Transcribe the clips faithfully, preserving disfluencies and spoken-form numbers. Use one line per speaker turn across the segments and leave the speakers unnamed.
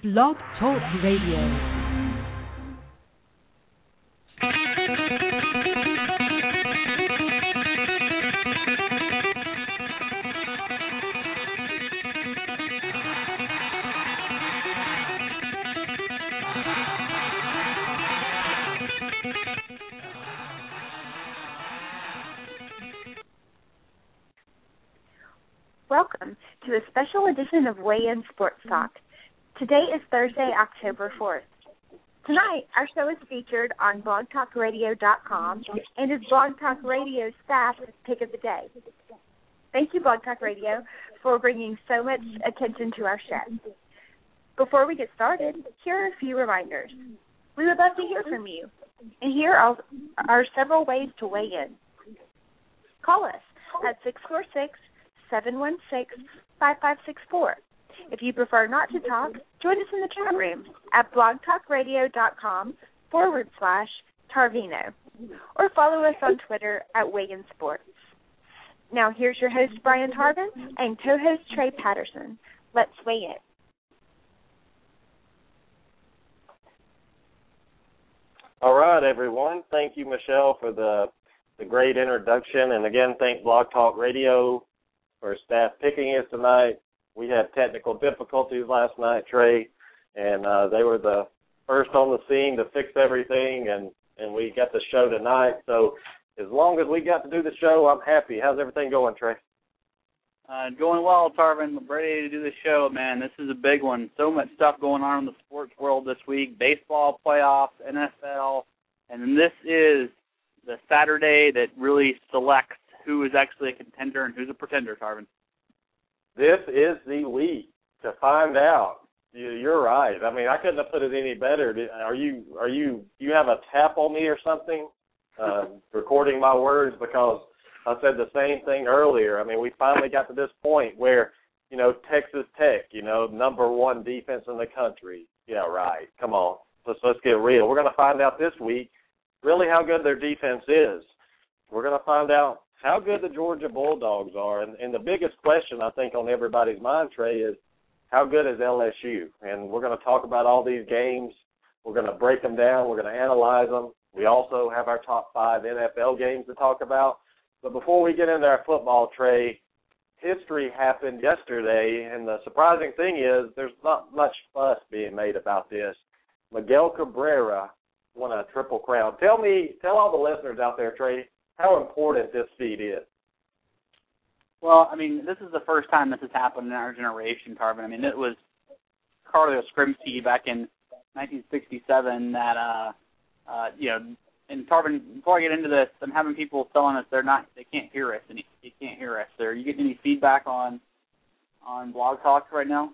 Blog Talk Radio.
Welcome to a special edition of Weigh In Sports Talk. Today is Thursday, October fourth. Tonight, our show is featured on blog talk radio dot com and is Blog Talk Radio staff's pick of the day. Thank you, Blog Talk Radio, for bringing so much attention to our show. Before we get started, here are a few reminders. We would love to hear from you, and here are, are several ways to weigh in. Call us at six four six, seven one six, five five six four. If you prefer not to talk, join us in the chat room at blog talk radio dot com forward slash Tarvino, or follow us on Twitter at Weigh In Sports. Now here's your host, Brian Tarvin, and co-host Trey Patterson. Let's weigh in.
All right, everyone. Thank you, Michelle, for the, the great introduction. And again, thank Blog Talk Radio for staff picking us tonight. We had technical difficulties last night, Trey, and uh, they were the first on the scene to fix everything, and, and we got the show tonight. So as long as we got to do the show, I'm happy. How's everything going, Trey?
Uh, going well, Tarvin. Ready to do the show, man. This is a big one. So much stuff going on in the sports world this week. Baseball, playoffs, N F L, and then this is the Saturday that really selects who is actually a contender and who's a pretender, Tarvin.
This is the week to find out. You're right. I mean, I couldn't have put it any better. Are you? Are you? You have a tap on me or something? Uh, recording my words, because I said the same thing earlier. I mean, we finally got to this point where, you know, Texas Tech, you know, number one defense in the country. Yeah, right. Come on, let's let's get real. We're going to find out this week really how good their defense is. We're going to find out how good the Georgia Bulldogs are. And, and the biggest question, I think, on everybody's mind, Trey, is how good is L S U? And we're going to talk about all these games. We're going to break them down. We're going to analyze them. We also have our top five N F L games to talk about. But before we get into our football, Trey, history happened yesterday, and the surprising thing is there's not much fuss being made about this. Miguel Cabrera won a Triple Crown. Tell me, tell all the listeners out there, Trey, how important this feat is.
Well, I mean, this is the first time this has happened in our generation, Tarvin. I mean, it was Carlos Grimsky back in nineteen sixty-seven that, uh, uh, you know, and Tarvin, before I get into this, I'm having people telling us they're not, they can't hear us, and you can't hear us. Are you getting any feedback on on Blog Talk right now?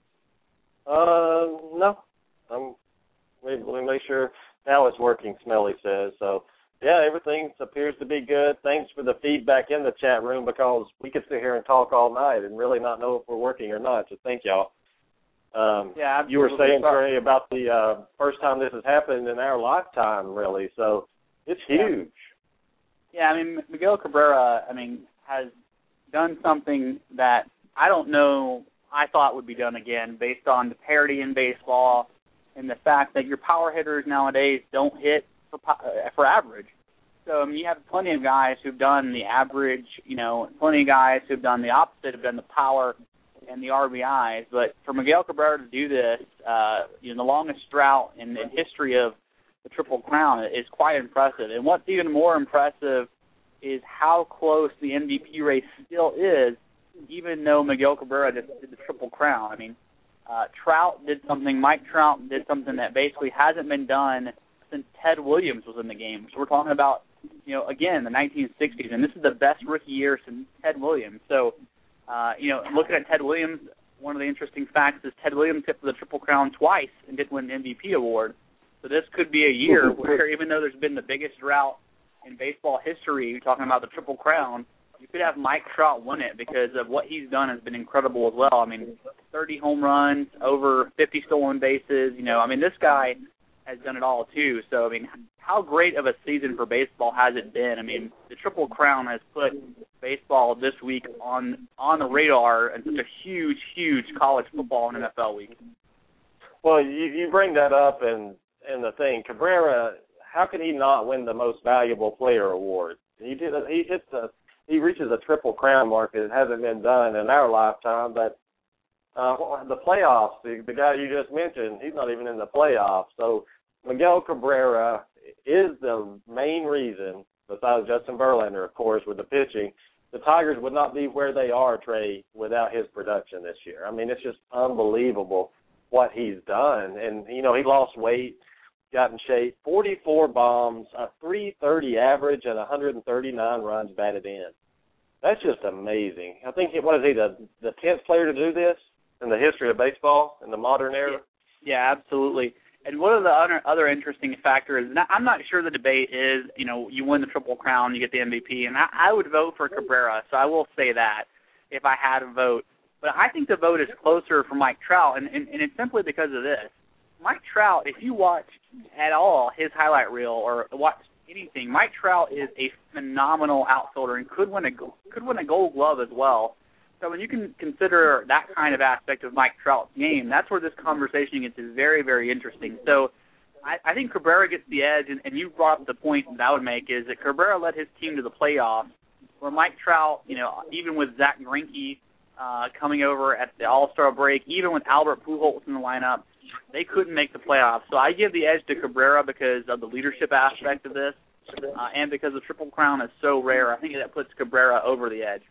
Uh, no. I'm, let me make sure now it's working, Smelly says, so. Yeah, everything appears to be good. Thanks for the feedback in the chat room, because we could sit here and talk all night and really not know if we're working or not, so thank y'all. Um,
yeah,
you were saying, Trey, about the uh, first time this has happened in our lifetime, really, so it's huge.
Yeah, I mean, Miguel Cabrera, I mean, has done something that I don't know I thought would be done again, based on the parity in baseball and the fact that your power hitters nowadays don't hit For, for average. So, I mean, you have plenty of guys who've done the average, you know, plenty of guys who've done the opposite, have done the power and the R B Is. But for Miguel Cabrera to do this, uh, you know, the longest drought in the history of the Triple Crown is quite impressive. And what's even more impressive is how close the M V P race still is, even though Miguel Cabrera just did the Triple Crown. I mean, uh, Trout did something, Mike Trout did something that basically hasn't been done since Ted Williams was in the game. So we're talking about, you know, again, the nineteen sixties, and this is the best rookie year since Ted Williams. So, uh, you know, looking at Ted Williams, one of the interesting facts is Ted Williams hit for the Triple Crown twice and didn't win an M V P award. So this could be a year where, even though there's been the biggest drought in baseball history, you're talking about the Triple Crown, you could have Mike Trout win it, because of what he's done has been incredible as well. I mean, thirty home runs, over fifty stolen bases. You know, I mean, this guy has done it all too. So, I mean, how great of a season for baseball has it been? I mean, the Triple Crown has put baseball this week on on the radar, and such a huge, huge college football and N F L week.
Well, you, you bring that up, and, and the thing, Cabrera, how can he not win the most valuable player award? He did. He hits a, he reaches a triple crown mark that hasn't been done in our lifetime. But uh, the playoffs, the, the guy you just mentioned, he's not even in the playoffs. So Miguel Cabrera is the main reason, besides Justin Verlander, of course, with the pitching. The Tigers would not be where they are, Trey, without his production this year. I mean, it's just unbelievable what he's done. And, you know, he lost weight, got in shape, forty-four bombs, a three thirty average, and one hundred thirty-nine runs batted in. That's just amazing. I think, what is he, the, the tenth player to do this in the history of baseball in the modern era?
Yeah, absolutely. And one of the other, other interesting factors, and I'm not sure the debate is, you know, you win the Triple Crown, you get the M V P, and I, I would vote for Cabrera, so I will say that if I had a vote. But I think the vote is closer for Mike Trout, and, and, and it's simply because of this. Mike Trout, if you watch at all his highlight reel or watch anything, Mike Trout is a phenomenal outfielder and could win a could win a Gold Glove as well. So when you can consider that kind of aspect of Mike Trout's game, that's where this conversation gets very, very interesting. So I, I think Cabrera gets the edge, and, and you brought up the point that I would make is that Cabrera led his team to the playoffs, where Mike Trout, you know, even with Zach Greinke uh, coming over at the All-Star break, even with Albert Pujols in the lineup, they couldn't make the playoffs. So I give the edge to Cabrera because of the leadership aspect of this, uh, and because the Triple Crown is so rare. I think that puts Cabrera over the edge.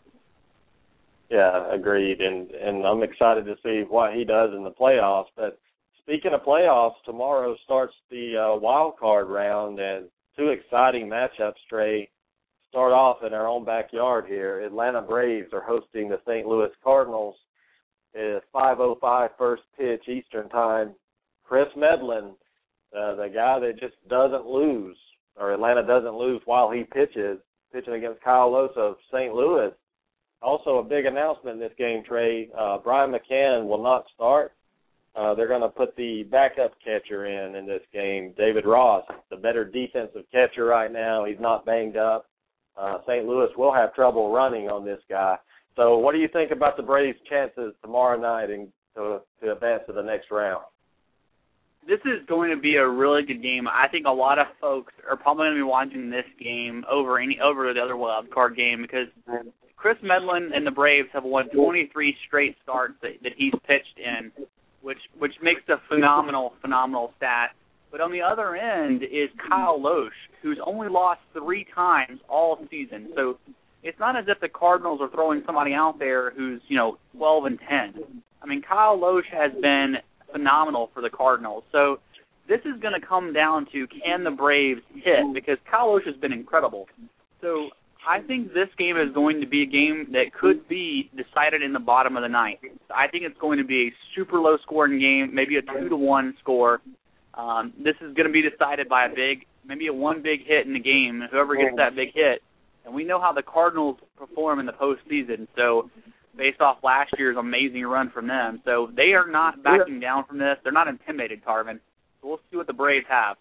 Yeah, agreed, and and I'm excited to see what he does in the playoffs. But speaking of playoffs, tomorrow starts the uh, wild card round, and two exciting matchups, Trey, start off in our own backyard here. Atlanta Braves are hosting the Saint Louis Cardinals. It's five oh five first pitch Eastern time. Chris Medlin, uh, the guy that just doesn't lose, or Atlanta doesn't lose while he pitches, pitching against Kyle Lohse of Saint Louis. Also, a big announcement in this game, Trey. Uh, Brian McCann will not start. Uh, they're going to put the backup catcher in in this game, David Ross, the better defensive catcher right now. He's not banged up. Uh, Saint Louis will have trouble running on this guy. So what do you think about the Braves' chances tomorrow night in, to, to advance to the next round?
This is going to be a really good game. I think a lot of folks are probably going to be watching this game over any over the other wild card game because Chris Medlin and the Braves have won twenty-three straight starts that, that he's pitched in, which which makes a phenomenal, phenomenal stat. But on the other end is Kyle Lohse, who's only lost three times all season. So it's not as if the Cardinals are throwing somebody out there who's, you know, twelve and ten. I mean, Kyle Lohse has been phenomenal for the Cardinals. So this is going to come down to can the Braves hit, because Kyle Lohse has been incredible. So I think this game is going to be a game that could be decided in the bottom of the ninth. I think it's going to be a super low-scoring game, maybe a two to one score. Um, this is going to be decided by a big, maybe a one big hit in the game. Whoever gets that big hit, and we know how the Cardinals perform in the postseason. So based off last year's amazing run from them, so they are not backing down from this. They're not intimidated, Tarvin. So we'll see what the Braves have.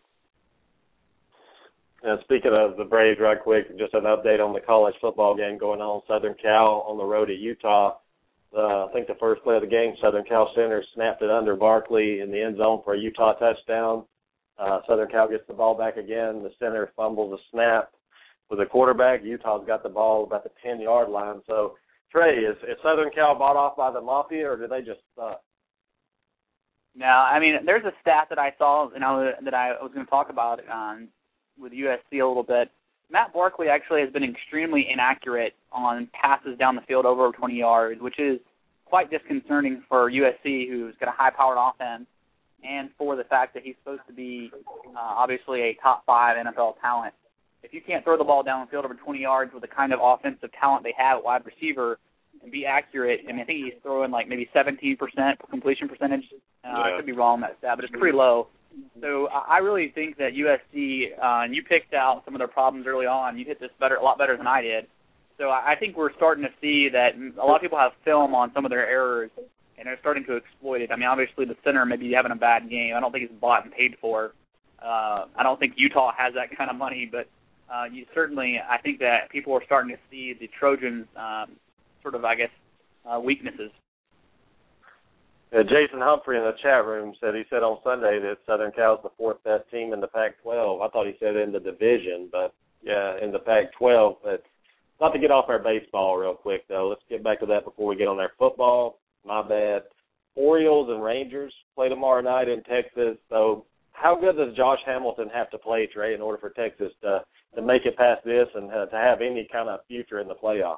And speaking of the Braves, right quick, just an update on the college football game going on. Southern Cal on the road at Utah. Uh, I think the first play of the game, Southern Cal center snapped it under Barkley in the end zone for a Utah touchdown. Uh, Southern Cal gets the ball back again. The center fumbles a snap with the quarterback. Utah's got the ball about the ten-yard line. So, Trey, is, is Southern Cal bought off by the Mafia, or do they just suck?
No, I mean, there's a stat that I saw and I, that I was going to talk about um, with U S C a little bit. Matt Barkley actually has been extremely inaccurate on passes down the field over twenty yards, which is quite disconcerting for U S C, who's got a high-powered offense, and for the fact that he's supposed to be uh, obviously a top five N F L talent. If you can't throw the ball down the field over twenty yards with the kind of offensive talent they have at wide receiver and be accurate, and I think he's throwing like maybe seventeen percent completion percentage. Uh, yeah. I could be wrong on that stat, but it's pretty low. So I really think that U S C, uh, and you picked out some of their problems early on. You hit this better, a lot better than I did. So I think we're starting to see that a lot of people have film on some of their errors, and they're starting to exploit it. I mean, obviously the center may be having a bad game. I don't think he's bought and paid for. Uh, I don't think Utah has that kind of money, but uh, you certainly, I think that people are starting to see the Trojans' um, sort of, I guess, uh, weaknesses.
Uh, Jason Humphrey in the chat room said he said on Sunday that Southern Cal's the fourth best team in the Pac twelve. I thought he said in the division, but yeah, in the Pac twelve. But not to get off our baseball real quick, though. Let's get back to that before we get on our football. My bad. Orioles and Rangers play tomorrow night in Texas. So how good does Josh Hamilton have to play, Trey, in order for Texas to, to make it past this and uh, to have any kind of future in the playoffs?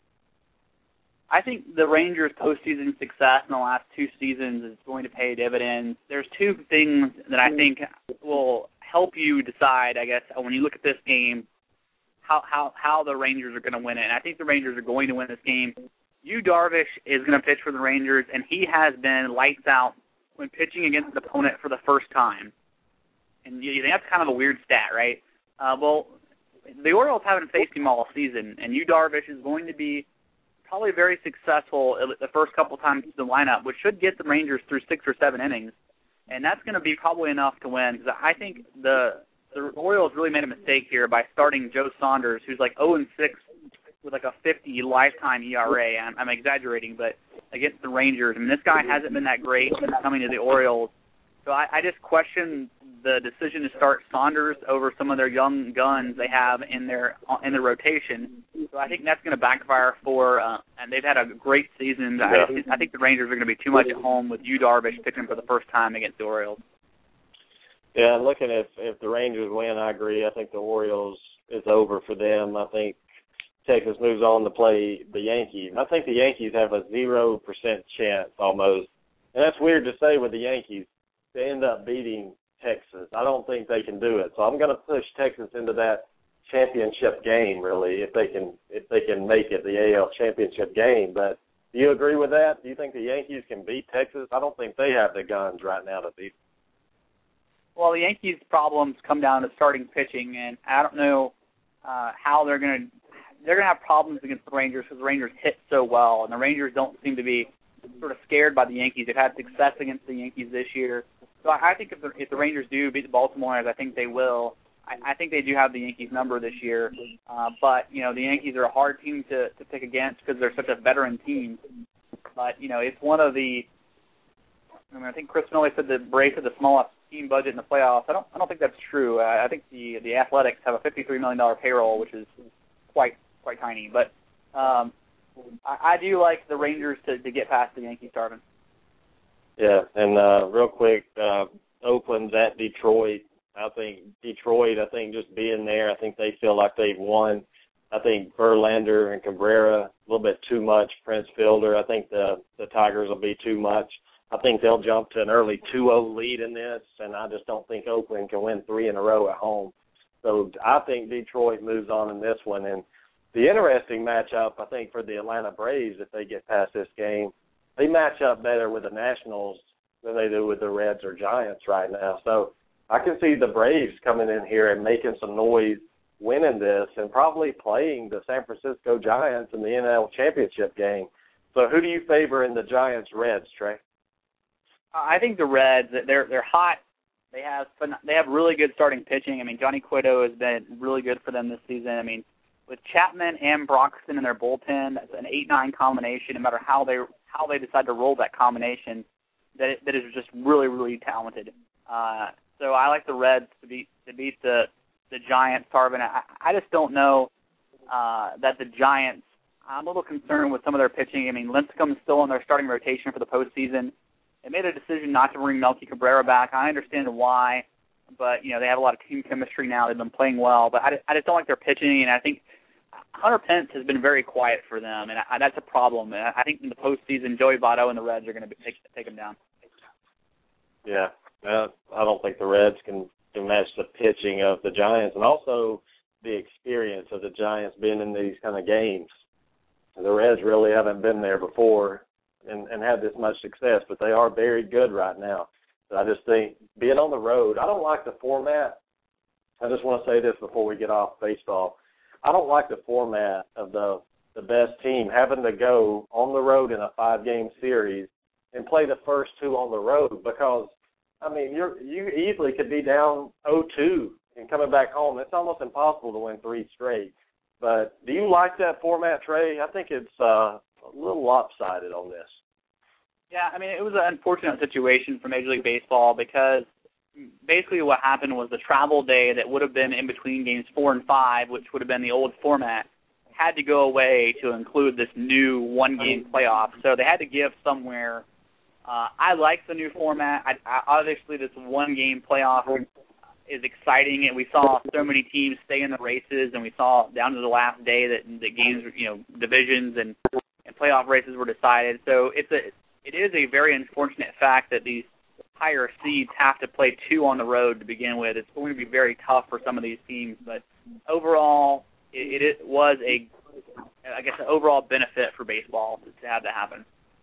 I think the Rangers' postseason success in the last two seasons is going to pay dividends. There's two things that I think will help you decide, I guess, when you look at this game, how how, how the Rangers are going to win it. And I think the Rangers are going to win this game. Yu Darvish is going to pitch for the Rangers, and he has been lights out when pitching against an opponent for the first time. And you think that's kind of a weird stat, right? Uh, well, the Orioles haven't faced him all season, and Yu Darvish is going to be probably very successful the first couple times through the lineup, which should get the Rangers through six or seven innings. And that's going to be probably enough to win, because I think the the Orioles really made a mistake here by starting Joe Saunders, who's like oh and six with like a fifty lifetime E R A. I'm, I'm exaggerating, but against the Rangers. I mean, this guy hasn't been that great since coming to the Orioles. So I, I just question the decision to start Saunders over some of their young guns they have in their in their rotation. So I think that's going to backfire for, uh, and they've had a great season. I, I think the Rangers are going to be too much at home with Yu Darvish pitching for the first time against the Orioles.
Yeah, looking at if the Rangers win, I agree. I think the Orioles is over for them. I think Texas moves on to play the Yankees. I think the Yankees have a zero percent chance almost. And that's weird to say with the Yankees to end up beating Texas. I don't think they can do it. So I'm going to push Texas into that championship game, really, if they can if they can make it, the A L championship game. But do you agree with that? Do you think the Yankees can beat Texas? I don't think they have the guns right now to beat them.
Well, the Yankees' problems come down to starting pitching, and I don't know uh, how they're going to they're going to have problems against the Rangers because the Rangers hit so well, and the Rangers don't seem to be sort of scared by the Yankees. They've had success against the Yankees this year. So I think if the, if the Rangers do beat the Baltimore, as I think they will, I, I think they do have the Yankees' number this year. Uh, but, you know, the Yankees are a hard team to, to pick against because they're such a veteran team. But, you know, it's one of the I, mean, I think Chris Miller said the Braves had the smallest team budget in the playoffs. I don't I don't think that's true. Uh, I think the the Athletics have a fifty-three million dollars payroll, which is quite quite tiny. But um, I, I do like the Rangers to, to get past the Yankees, Tarvin.
Yeah, and uh, real quick, uh, Oakland's at Detroit. I think Detroit, I think just being there, I think they feel like they've won. I think Verlander and Cabrera, a little bit too much. Prince Fielder, I think the, the Tigers will be too much. I think they'll jump to an early two oh lead in this, and I just don't think Oakland can win three in a row at home. So I think Detroit moves on in this one. And the interesting matchup, I think, for the Atlanta Braves, if they get past this game, they match up better with the Nationals than they do with the Reds or Giants right now. So I can see the Braves coming in here and making some noise, winning this, and probably playing the San Francisco Giants in the N L championship game. So who do you favor in the Giants-Reds, Trey?
I think the Reds, they're they're hot. They have they have really good starting pitching. I mean, Johnny Cueto has been really good for them this season. I mean, with Chapman and Broxton in their bullpen, that's an eight nine combination. No matter how they how they decide to roll that combination, that it, that is just really really talented. Uh, so I like the Reds to beat to beat the the Giants. Tarvin, I, I just don't know uh, that the Giants. I'm a little concerned with some of their pitching. I mean, Lincecum's still in their starting rotation for the postseason. They made a decision not to bring Melky Cabrera back. I understand why, but, you know, they have a lot of team chemistry now. They've been playing well, but I just, I just don't like their pitching, and I think Hunter Pence has been very quiet for them, and I, that's a problem. And I think in the postseason, Joey Votto and the Reds are going to take, take them down.
Yeah, uh, I don't think the Reds can, can match the pitching of the Giants, and also the experience of the Giants being in these kind of games. The Reds really haven't been there before. And, and had this much success, but they are very good right now. But I just think being on the road, I don't like the format. I just want to say this before we get off baseball. I don't like the format of the the best team having to go on the road in a five-game series and play the first two on the road because, I mean, you're, you easily could be down oh two and coming back home. It's almost impossible to win three straight. But do you like that format, Trey? I think it's uh, a little lopsided on this.
Yeah, I mean, it was an unfortunate situation for Major League Baseball because basically what happened was the travel day that would have been in between games four and five, which would have been the old format, had to go away to include this new one-game playoff. So they had to give somewhere. Uh, I like the new format. I, I, obviously, this one-game playoff is exciting, and we saw so many teams stay in the races, and we saw down to the last day that the games, you know, divisions and, and playoff races were decided. So it's a it is a very unfortunate fact that these higher seeds have to play two on the road to begin with. It's going to be very tough for some of these teams, but overall, it, it was a, I guess, an overall benefit for baseball to have that happen.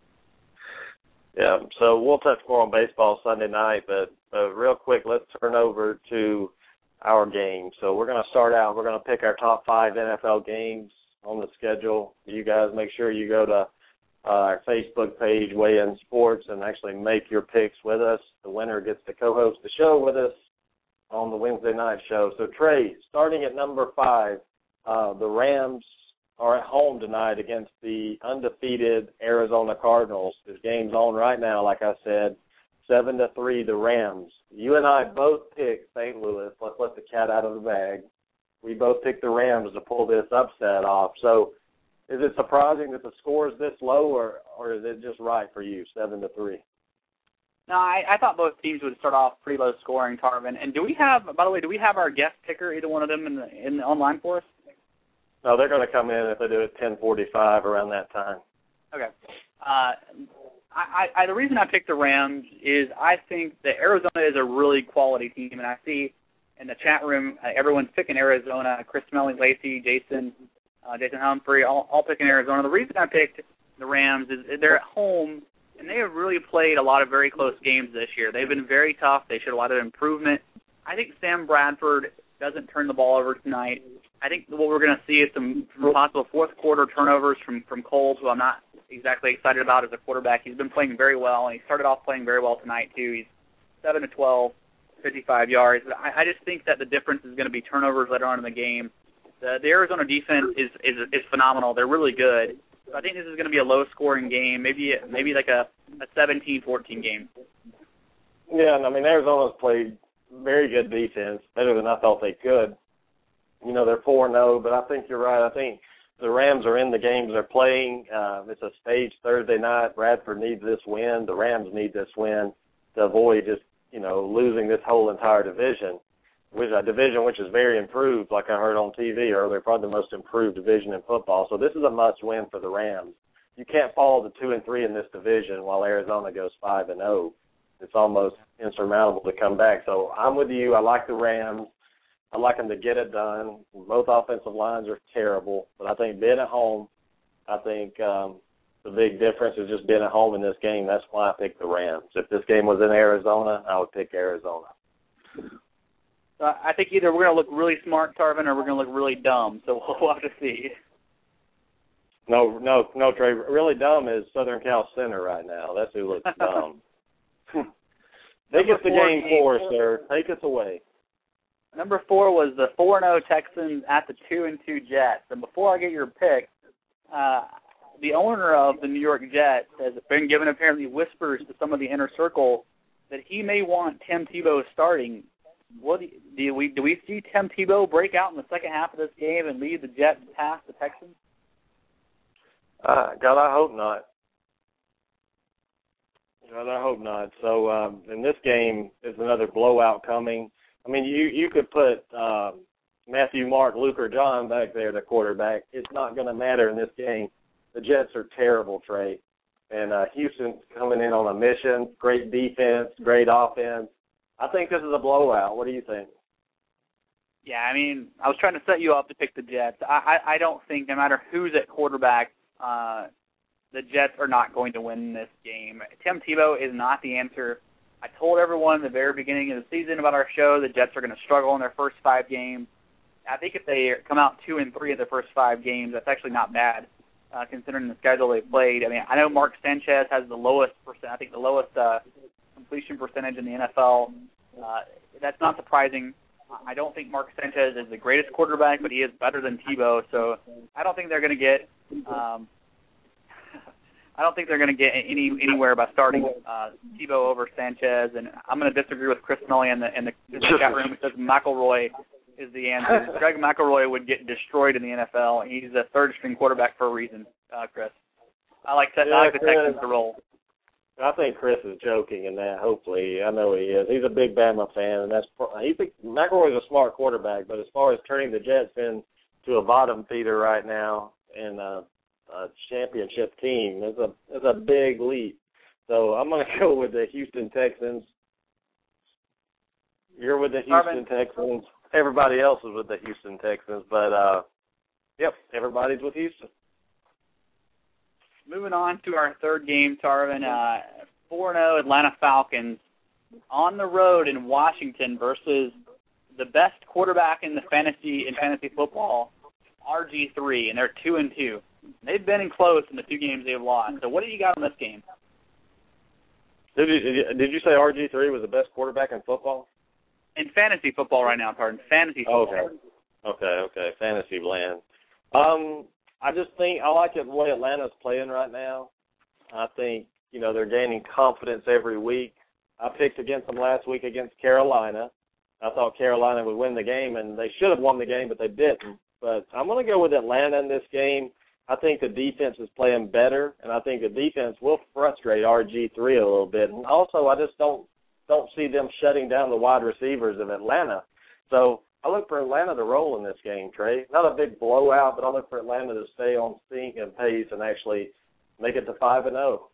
Yeah, so we'll touch more on baseball Sunday night, but uh, real quick, let's turn over to our game. So we're going to start out, we're going to pick our top five N F L games on the schedule. You guys make sure you go to uh, our Facebook page, Weigh In Sports, and actually make your picks with us. The winner gets to co-host the show with us on the Wednesday night show. So, Trey, starting at number five, uh, the Rams are at home tonight against the undefeated Arizona Cardinals. This game's on right now, like I said, seven to three, the Rams. You and I both picked Saint Louis. Let's let the cat out of the bag. We both picked the Rams to pull this upset off. So is it surprising that the score is this low, or, or is it just right for you, seven to three?
No, I, I thought both teams would start off pretty low scoring, Tarvin. And do we have, by the way, do we have our guest picker, either one of them, in the, in the online for us?
No, they're going to come in if they do it ten forty-five around that time.
Okay. Uh, I, I, the reason I picked the Rams is I think that Arizona is a really quality team, and I see in the chat room uh, everyone's picking Arizona. Chris Smelling, Lacey, Jason, uh, Jason Humphrey, all, all picking Arizona. The reason I picked the Rams is they're at home, and they have really played a lot of very close games this year. They've been very tough. They showed a lot of improvement. I think Sam Bradford doesn't turn the ball over tonight. I think what we're going to see is some, some possible fourth-quarter turnovers from, from Coles, who I'm not exactly excited about as a quarterback. He's been playing very well, and he started off playing very well tonight, too. He's seven to twelve, fifty-five yards. But I, I just think that the difference is going to be turnovers later on in the game. The, the Arizona defense is, is is phenomenal. They're really good. So I think this is going to be a low-scoring game, maybe maybe like a, a seventeen fourteen game.
Yeah, and I mean, Arizona's played very good defense, better than I thought they could. You know, they're four and oh, but I think you're right. I think the Rams are in the games they're playing. Uh, it's a staged Thursday night. Bradford needs this win. The Rams need this win to avoid just, you know, losing this whole entire division, which a division which is very improved, like I heard on T V earlier, probably the most improved division in football. So this is a must-win for the Rams. You can't fall to two and three in this division while Arizona goes five and oh. It's almost insurmountable to come back. So I'm with you. I like the Rams. I like them to get it done. Both offensive lines are terrible, but I think being at home, I think um, the big difference is just being at home in this game. That's why I picked the Rams. If this game was in Arizona, I would pick Arizona.
So I think either we're going to look really smart, Tarvin, or we're going to look really dumb. So we'll have to see.
No, no, no, Trey. Really dumb is Southern Cal Center right now. That's who looks dumb. Take us to game four, sir. Take us away.
Number four was the four and oh Texans at the two and two Jets. And before I get your pick, uh, the owner of the New York Jets has been given apparently whispers to some of the inner circle that he may want Tim Tebow starting. What do, do we do we see Tim Tebow break out in the second half of this game and lead the Jets past the Texans?
Uh, God, I hope not. God, I hope not. So um, in this game, there's another blowout coming. I mean, you, you could put uh, Matthew, Mark, Luke, or John back there, the quarterback. It's not going to matter in this game. The Jets are terrible, Trey. And uh, Houston's coming in on a mission, great defense, great offense. I think this is a blowout. What do you think?
Yeah, I mean, I was trying to set you up to pick the Jets. I, I, I don't think no matter who's at quarterback, uh, the Jets are not going to win this game. Tim Tebow is not the answer. I told everyone at the very beginning of the season about our show the Jets are going to struggle in their first five games. I think if they come out two and three in their first five games, that's actually not bad, uh, considering the schedule they played. I mean, I know Mark Sanchez has the lowest percent, I think the lowest uh, completion percentage in the N F L. Uh, that's not surprising. I don't think Mark Sanchez is the greatest quarterback, but he is better than Tebow. So I don't think they're going to get. Um, I don't think they're going to get any anywhere by starting uh, Tebow over Sanchez. And I'm going to disagree with Chris Millie in the in the, in the chat room because McElroy is the answer. Greg McElroy would get destroyed in the N F L. He's a third-string quarterback for a reason, uh, Chris. I like, te-
yeah,
I like the
Chris,
Texans to roll.
I think Chris is joking in that. Hopefully, I know he is. He's a big Bama fan, and that's he think McElroy's a smart quarterback. But as far as turning the Jets into a bottom feeder right now and a, a championship team, it's a it's a big leap. So I'm going to go with the Houston Texans. You're with the Houston
Marvin.
Texans. Everybody else is with the Houston Texans, but uh, yep, everybody's with Houston.
Moving on to our third game, Tarvin, uh, four and oh Atlanta Falcons on the road in Washington versus the best quarterback in the fantasy in fantasy football, R G three, and they're two and two. They've been in close in the two games they've lost. So what do you got on this game?
Did you, did you say R G three was the best quarterback in football?
In fantasy football right now, Tarvin. Fantasy football.
Okay. Okay, okay. Fantasy land. Um, I just think I like it the way Atlanta's playing right now. I think, you know, they're gaining confidence every week. I picked against them last week against Carolina. I thought Carolina would win the game, and they should have won the game, but they didn't. But I'm going to go with Atlanta in this game. I think the defense is playing better, and I think the defense will frustrate R G three a little bit. And also, I just don't don't see them shutting down the wide receivers of Atlanta. So I look for Atlanta to roll in this game, Trey. Not a big blowout, but I look for Atlanta to stay on sync and pace and actually make it to five and oh.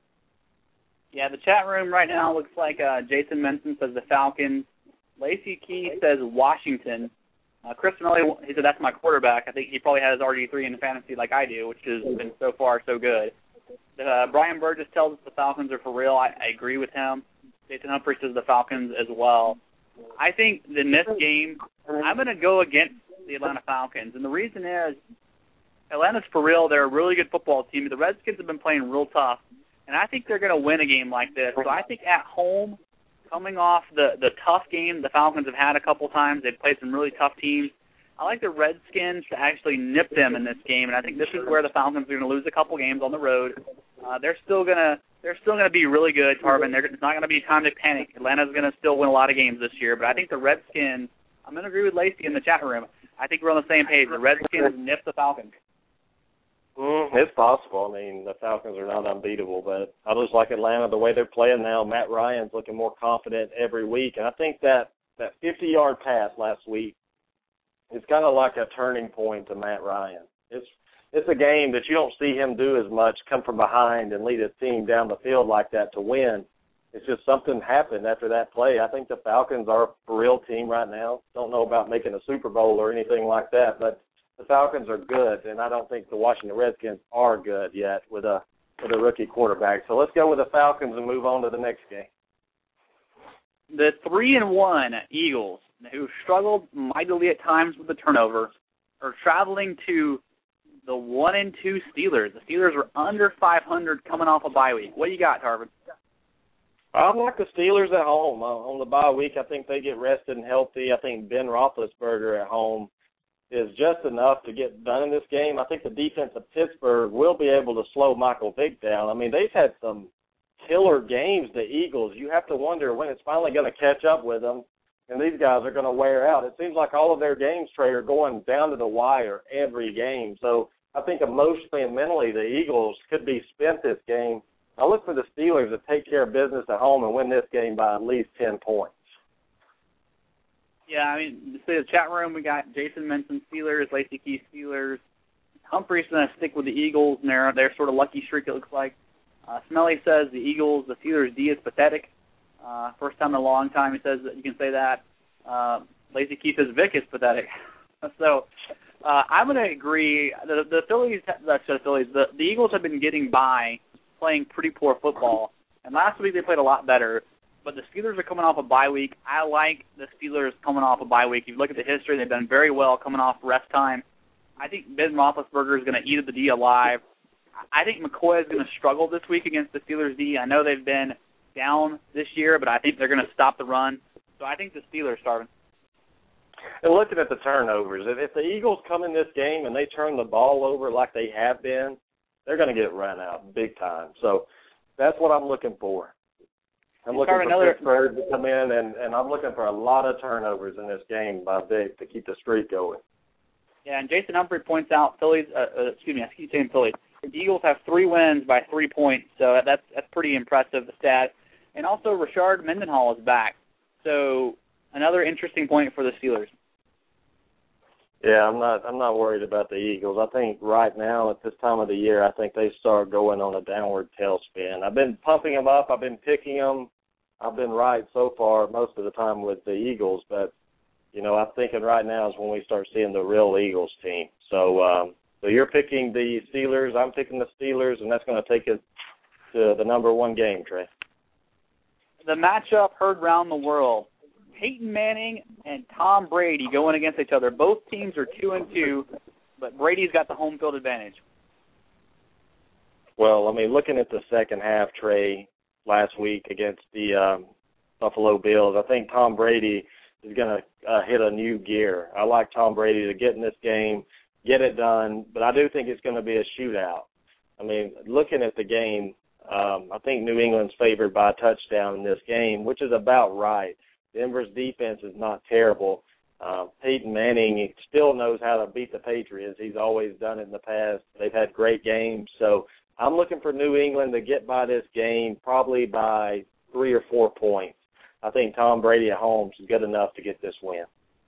Yeah, the chat room right now looks like uh, Jason Menson says the Falcons. Lacey Key says Washington. Uh, Chris Millie, he said that's my quarterback. I think he probably has R G three in the fantasy like I do, which has been so far so good. Uh, Brian Burgess tells us the Falcons are for real. I, I agree with him. Jason Humphrey says the Falcons as well. I think in this game, I'm going to go against the Atlanta Falcons. And the reason is Atlanta's for real. They're a really good football team. The Redskins have been playing real tough. And I think they're going to win a game like this. So I think at home, coming off the, the tough game the Falcons have had a couple times, they've played some really tough teams. I like the Redskins to actually nip them in this game, and I think this is where the Falcons are going to lose a couple games on the road. Uh, they're still going to they're still going to be really good, Tarvin. They're, it's not going to be time to panic. Atlanta's going to still win a lot of games this year, but I think the Redskins. I'm going to agree with Lacey in the chat room. I think we're on the same page. The Redskins nip the Falcons.
Mm, it's possible. I mean, the Falcons are not unbeatable, but I just like Atlanta the way they're playing now. Matt Ryan's looking more confident every week, and I think that that fifty-yard pass last week is kind of like a turning point to Matt Ryan. It's it's a game that you don't see him do as much, come from behind and lead his team down the field like that to win. It's just something happened after that play. I think the Falcons are a real team right now. Don't know about making a Super Bowl or anything like that, but the Falcons are good, and I don't think the Washington Redskins are good yet with a with a rookie quarterback. So let's go with the Falcons and move on to the next game.
The three and one Eagles, who struggled mightily at times with the turnover, are traveling to the one and two Steelers. The Steelers are under five hundred coming off a bye week. What do you got, Tarvin?
I like the Steelers at home. Uh, on the bye week, I think they get rested and healthy. I think Ben Roethlisberger at home is just enough to get done in this game. I think the defense of Pittsburgh will be able to slow Michael Vick down. I mean, they've had some killer games, the Eagles. You have to wonder when it's finally going to catch up with them, and these guys are going to wear out. It seems like all of their games, Trey, are going down to the wire every game. So I think emotionally and mentally the Eagles could be spent this game. I look for the Steelers to take care of business at home and win this game by at least ten points.
Yeah, I mean, see the chat room, we got Jason Menson Steelers, Lacey Key Steelers. Humphrey's going to stick with the Eagles, and their, their sort of lucky streak, it looks like. Uh, Smelly says the Eagles, the Steelers' D is pathetic. Uh, first time in a long time he says that you can say that. Uh, Lacey Key says Vic is pathetic. so uh, I'm going to agree. The, the Phillies, that's the Phillies, the, the Eagles have been getting by playing pretty poor football, and last week they played a lot better. But the Steelers are coming off a bye week. I like the Steelers coming off a bye week. If you look at the history, they've done very well coming off rest time. I think Ben Roethlisberger is going to eat the D alive. I think McCoy is going to struggle this week against the Steelers D. I know they've been down this year, but I think they're going to stop the run. So I think the Steelers, Tarvin.
And looking at the turnovers, if the Eagles come in this game and they turn the ball over like they have been, they're going to get run out big time. So that's what I'm looking for. I'm looking for
another...
Pittsburgh to come in, and, and I'm looking for a lot of turnovers in this game by Vic to keep the streak going.
Yeah, and Jason Humphrey points out Phillies, uh, uh, excuse me, I keep saying Phillies. The Eagles have three wins by three points, so that's that's pretty impressive, the stat. And also, Rashard Mendenhall is back. So another interesting point for the Steelers.
Yeah, I'm not I'm not worried about the Eagles. I think right now at this time of the year, I think they start going on a downward tailspin. I've been pumping them up. I've been picking them. I've been right so far most of the time with the Eagles, but you know, I'm thinking right now is when we start seeing the real Eagles team. So, um, so you're picking the Steelers. I'm picking the Steelers, and that's going to take it to the number one game, Trey.
The matchup heard around the world: Peyton Manning and Tom Brady going against each other. Both teams are two and two, but Brady's got the home field advantage.
Well, I mean, looking at the second half, Trey, last week against the um, Buffalo Bills, I think Tom Brady is going to uh, hit a new gear. I like Tom Brady to get in this game, get it done, but I do think it's going to be a shootout. I mean, looking at the game, um, I think New England's favored by a touchdown in this game, which is about right. Denver's defense is not terrible. Uh, Peyton Manning still knows how to beat the Patriots. He's always done it in the past. They've had great games. So I'm looking for New England to get by this game probably by three or four points. I think Tom Brady at home is good enough to get this win.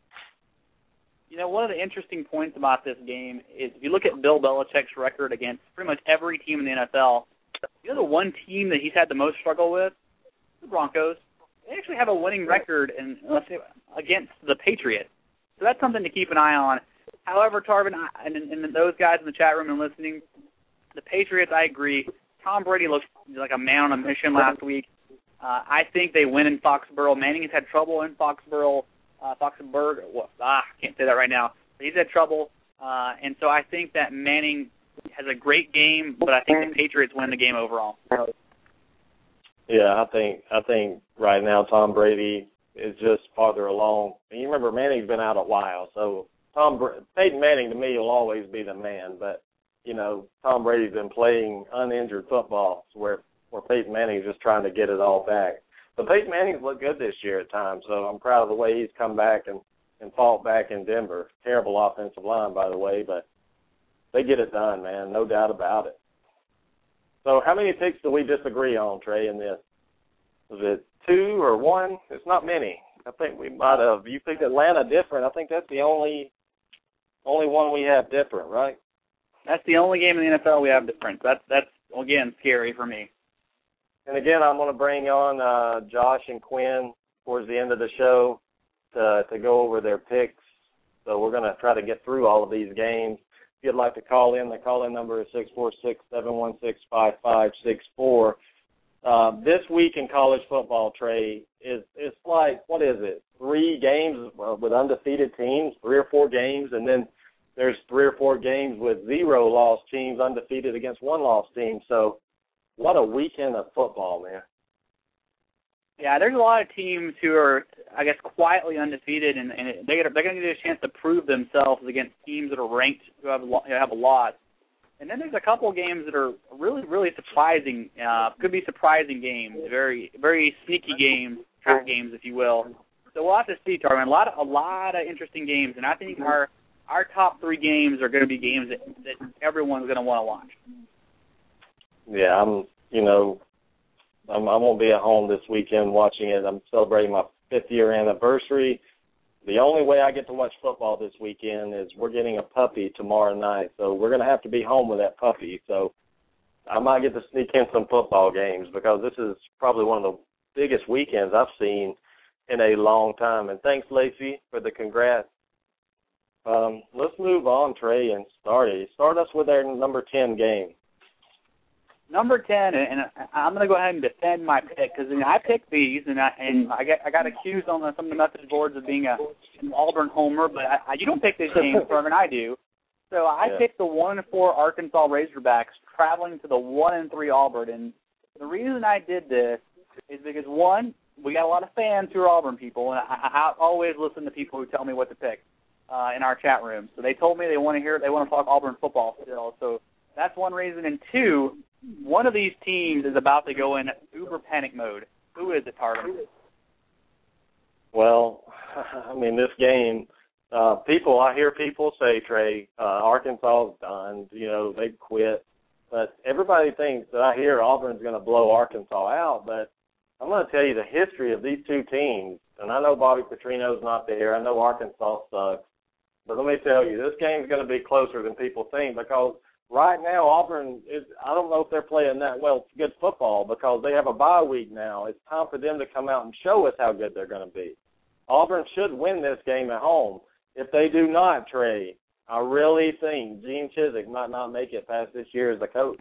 You know, one of the interesting points about this game is if you look at Bill Belichick's record against pretty much every team in the N F L, you know the one team that he's had the most struggle with? The Broncos. They actually have a winning record in, let's say, against the Patriots. So that's something to keep an eye on. However, Tarvin, and, and those guys in the chat room and listening, the Patriots, I agree. Tom Brady looked like a man on a mission last week. Uh, I think they win in Foxborough. Manning has had trouble in Foxborough. Uh, Foxburg, well, ah, I can't say that right now. But he's had trouble, uh, and so I think that Manning has a great game, but I think the Patriots win the game overall.
Yeah, I think I think right now Tom Brady is just farther along. And you remember Manning's been out a while, so Tom Peyton Manning to me will always be the man. But you know, Tom Brady's been playing uninjured football, where where Peyton Manning's just trying to get it all back. But Peyton Manning's looked good this year at times, so I'm proud of the way he's come back and, and fought back in Denver. Terrible offensive line, by the way, but they get it done, man, no doubt about it. So how many picks do we disagree on, Trey, in this? Is it two or one? It's not many. I think we might have. You picked Atlanta different. I think that's the only only one we have different, right?
That's the only game in the N F L we have different. That's, that's again, scary for me.
And, again, I'm going to bring on uh, Josh and Quinn towards the end of the show to, to go over their picks. So we're going to try to get through all of these games. If you'd like to call in, the call-in number is six four six, seven one six, five five six four. Uh, this week in college football, Trey, is it's like, what is it, three games with undefeated teams, three or four games, and then there's three or four games with zero loss teams undefeated against one loss team. So, what a weekend of football, man.
Yeah, there's a lot of teams who are, I guess, quietly undefeated, and, and they're, they're going to get a chance to prove themselves against teams that are ranked who have, who have a loss. And then there's a couple of games that are really, really surprising, uh, could be surprising games, very very sneaky games, trap games, if you will. So we'll have to see, Tarvin. A lot of, a lot of interesting games, and I think our our top three games are going to be games that, that everyone's going to want to watch.
Yeah, I'm, you know, I'm, I won't be at home this weekend watching it. I'm celebrating my fifth year anniversary. The only way I get to watch football this weekend is we're getting a puppy tomorrow night, so we're going to have to be home with that puppy. So I might get to sneak in some football games because this is probably one of the biggest weekends I've seen in a long time. And thanks, Lacey, for the congrats. Um, let's move on, Trey, and start it. Start us with our number ten game.
Number ten, and I'm going to go ahead and defend my pick because you know, I picked these, and I and I got I got accused on the, some of the message boards of being a an Auburn homer, but I, I, you don't pick these games, Trevor, and I do. So I yeah. picked the one and four Arkansas Razorbacks traveling to the one and three Auburn, and the reason I did this is because one, we got a lot of fans who are Auburn people, and I, I always listen to people who tell me what to pick uh, in our chat room. So they told me they want to hear, they want to talk Auburn football still. So That's one reason. And two, one of these teams is about to go in uber panic mode. Who is it, Tarvin?
Well, I mean, this game, uh, people, I hear people say, Trey, uh, Arkansas is done, you know, they quit. But everybody thinks that I hear Auburn's going to blow Arkansas out. But I'm going to tell you the history of these two teams. And I know Bobby Petrino's not there. I know Arkansas sucks. But let me tell you, this game's going to be closer than people think because right now Auburn is, I don't know if they're playing that well good football because they have a bye week now. It's time for them to come out and show us how good they're going to be. Auburn should win this game at home. If they do not, Trey, I really think Gene Chizik might not make it past this year as a coach.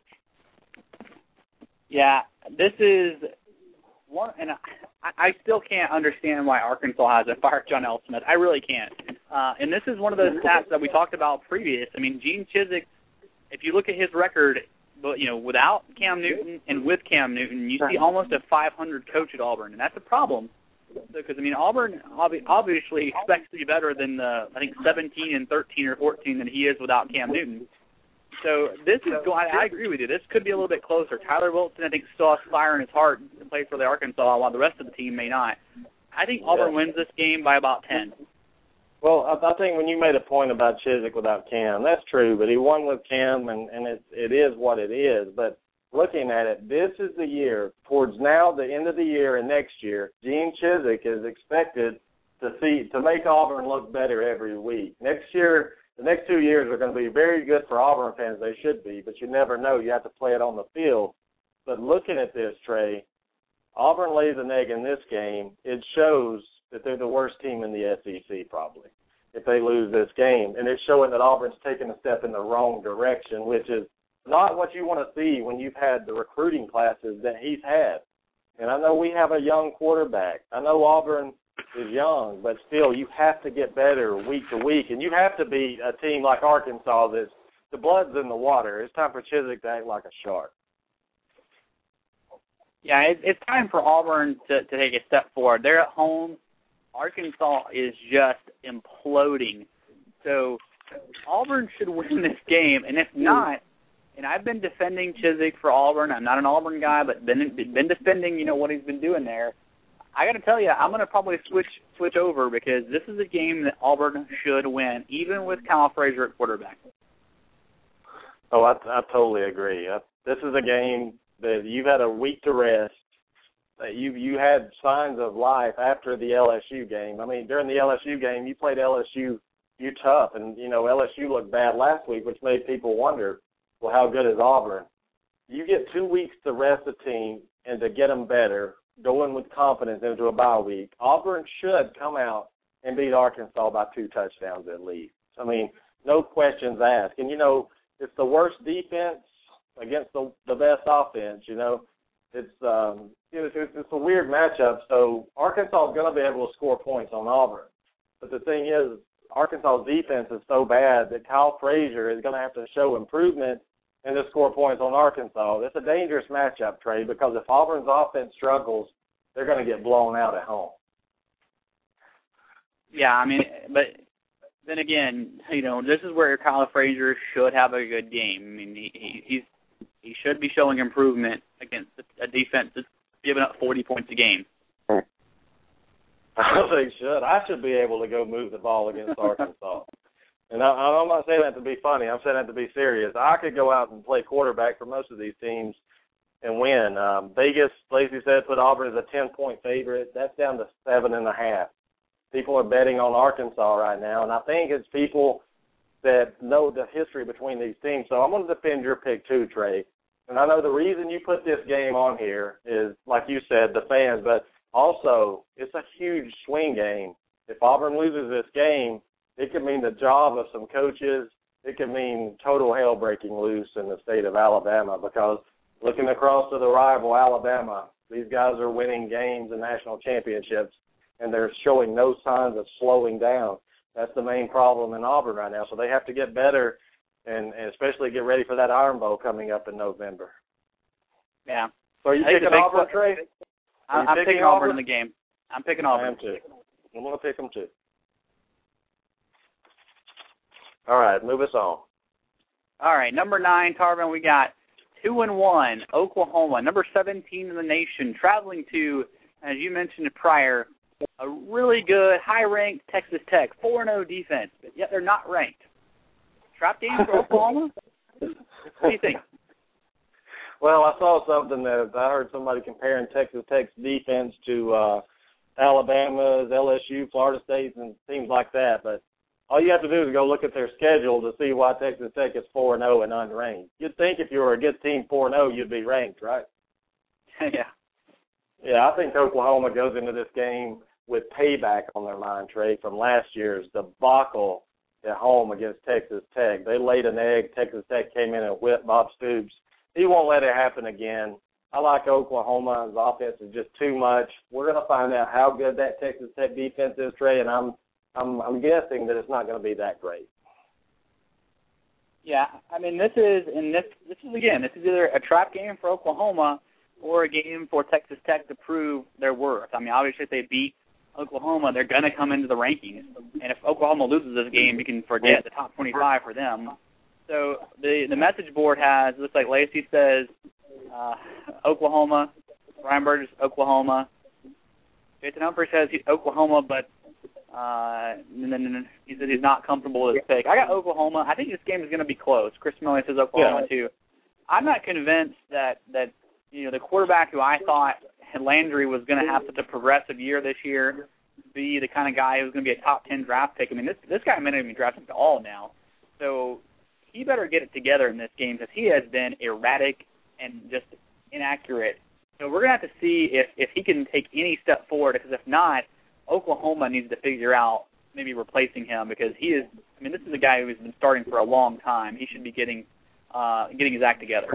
Yeah, this is one, and I, I still can't understand why Arkansas hasn't fired John L. Smith. I really can't. Uh, and this is one of those stats that we talked about previous. I mean, Gene Chizik, if you look at his record, but you know, without Cam Newton and with Cam Newton, you see almost a five hundred coach at Auburn, and that's a problem. Because, I mean, Auburn obviously expects to be better than the, I think, seventeen and thirteen or fourteen that he is without Cam Newton. So this is going, I agree with you. This could be a little bit closer. Tyler Wilson, I think, still has fire in his heart to play for the Arkansas, while the rest of the team may not. I think Auburn wins this game by about ten.
Well, I, I think when you made a point about Chizik without Cam, that's true. But he won with Cam, and, and it, it is what it is. But looking at it, this is the year, towards now, the end of the year and next year, Gene Chizik is expected to see to make Auburn look better every week. Next year, the next two years are going to be very good for Auburn fans. They should be, but you never know. You have to play it on the field. But looking at this, Trey, Auburn lays an egg in this game. It shows that they're the worst team in the S E C probably if they lose this game. And it's showing that Auburn's taking a step in the wrong direction, which is not what you want to see when you've had the recruiting classes that he's had. And I know we have a young quarterback. I know Auburn is young, but still you have to get better week to week. And you have to be a team like Arkansas that's the blood's in the water. It's time for Chizik to act like a shark.
Yeah, it, it's time for Auburn to, to take a step forward. They're at home. Arkansas is just imploding. So Auburn should win this game. And if not, and I've been defending Chizik for Auburn. I'm not an Auburn guy, but been been defending, you know, what he's been doing there. I got to tell you, I'm going to probably switch switch over because this is a game that Auburn should win, even with Kyle Frazier at quarterback.
Oh, I, I totally agree. I, this is a game that you've had a week to rest. That you you had signs of life after the L S U game. I mean, during the L S U game, you played L S U you tough, and you know L S U looked bad last week, which made people wonder, well, how good is Auburn? You get two weeks to rest the team and to get them better, going with confidence into a bye week. Auburn should come out and beat Arkansas by two touchdowns at least. I mean, no questions asked. And, you know, it's the worst defense against the, the best offense, you know. It's, um, it's, it's a weird matchup. So Arkansas is going to be able to score points on Auburn. But the thing is, Arkansas' defense is so bad that Kyle Frazier is going to have to show improvement and to score points on Arkansas. It's a dangerous matchup, Trey, because if Auburn's offense struggles, they're going to get blown out at home.
Yeah, I mean, but then again, you know, this is where Kyle Frazier should have a good game. I mean, he, he he's he should be showing improvement against a defense that's giving up forty points a game.
I think should. I should be able to go move the ball against Arkansas. And I, I'm not saying that to be funny. I'm saying that to be serious. I could go out and play quarterback for most of these teams and win. Um, Vegas, Lacey said, put Auburn as a ten-point favorite. That's down to seven and a half. People are betting on Arkansas right now, and I think it's people that know the history between these teams. So I'm going to defend your pick too, Trey. And I know the reason you put this game on here is, like you said, the fans, but also it's a huge swing game. If Auburn loses this game, it could mean the job of some coaches. It could mean total hell breaking loose in the state of Alabama because looking across to the rival Alabama, these guys are winning games and national championships, and they're showing no signs of slowing down. That's the main problem in Auburn right now. So they have to get better and, and especially get ready for that Iron Bowl coming up in November.
Yeah.
So are you picking Auburn, Trey?
I'm, I'm picking Auburn in the game. I'm picking Auburn.
I am too. I'm going to pick them too. All right, move us on.
All right, number nine, Tarvin, we got two and one, Oklahoma, number seventeen in the nation, traveling to, as you mentioned prior, a really good, high-ranked Texas Tech, four and oh defense, but yet they're not ranked. Trap game for Oklahoma? What do you think?
Well, I saw something that I heard somebody comparing Texas Tech's defense to uh, Alabama's, L S U, Florida State's, and teams like that. But all you have to do is go look at their schedule to see why Texas Tech is four and oh and unranked. You'd think if you were a good team four and oh, you'd be ranked, right?
Yeah.
Yeah, I think Oklahoma goes into this game with payback on their mind, Trey, from last year's debacle at home against Texas Tech. They laid an egg. Texas Tech came in and whipped Bob Stoops. He won't let it happen again. I like Oklahoma. His offense is just too much. We're going to find out how good that Texas Tech defense is, Trey, and I'm I'm, I'm guessing that it's not going to be that great.
Yeah, I mean, this is, and this, this is, again, this is either a trap game for Oklahoma or a game for Texas Tech to prove their worth. I mean, obviously, if they beat Oklahoma, they're going to come into the rankings. And if Oklahoma loses this game, you can forget the top twenty-five for them. So the the message board has, looks like Lacey says, uh, Oklahoma, Brian Burgess, Oklahoma. Jason Humphrey says he's Oklahoma, but uh, and then he said he's not comfortable with his pick. I got Oklahoma. I think this game is going to be close. Chris Millie says Oklahoma, yeah. too. I'm not convinced that, that, you know, the quarterback who I thought Landry was going to have such a progressive year this year, be the kind of guy who's going to be a top ten draft pick. I mean, this this guy may not even be drafted at all now. So he better get it together in this game because he has been erratic and just inaccurate. So we're going to have to see if, if he can take any step forward, because if not, Oklahoma needs to figure out maybe replacing him, because he is, I mean, this is a guy who has been starting for a long time. He should be getting uh, getting his act together.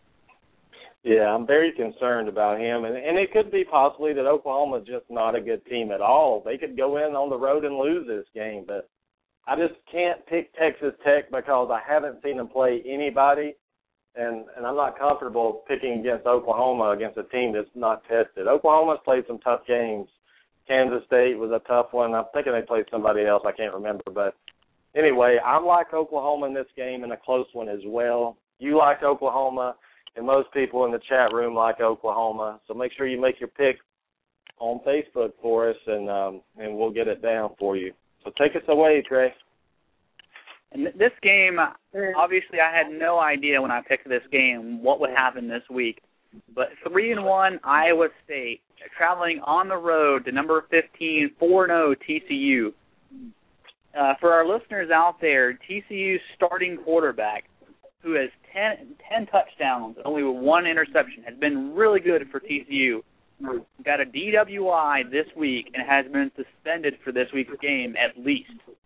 Yeah, I'm very concerned about him, and, and it could be possibly that Oklahoma is just not a good team at all. They could go in on the road and lose this game, but I just can't pick Texas Tech because I haven't seen them play anybody, and, and I'm not comfortable picking against Oklahoma, against a team that's not tested. Oklahoma's played some tough games. Kansas State was a tough one. I'm thinking they played somebody else. I can't remember, but anyway, I like Oklahoma in this game, and a close one as well. You like Oklahoma. And most people in the chat room like Oklahoma. So make sure you make your pick on Facebook for us, and um, and we'll get it down for you. So take us away, Trey.
And this game, obviously I had no idea when I picked this game what would happen this week. But three and one Iowa State, traveling on the road to number fifteen, four and oh T C U. Uh, for our listeners out there, T C U's starting quarterback, who has ten, ten touchdowns, only one interception, has been really good for T C U. Got a D W I this week and has been suspended for this week's game at least.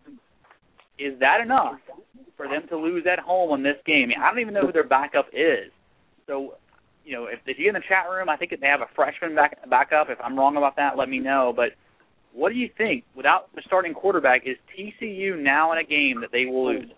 Is that enough for them to lose at home on this game? I don't even know who their backup is. So, you know, if, if you're in the chat room, I think they have a freshman back, backup. If I'm wrong about that, let me know. But what do you think? Without the starting quarterback, is T C U now in a game that they will lose?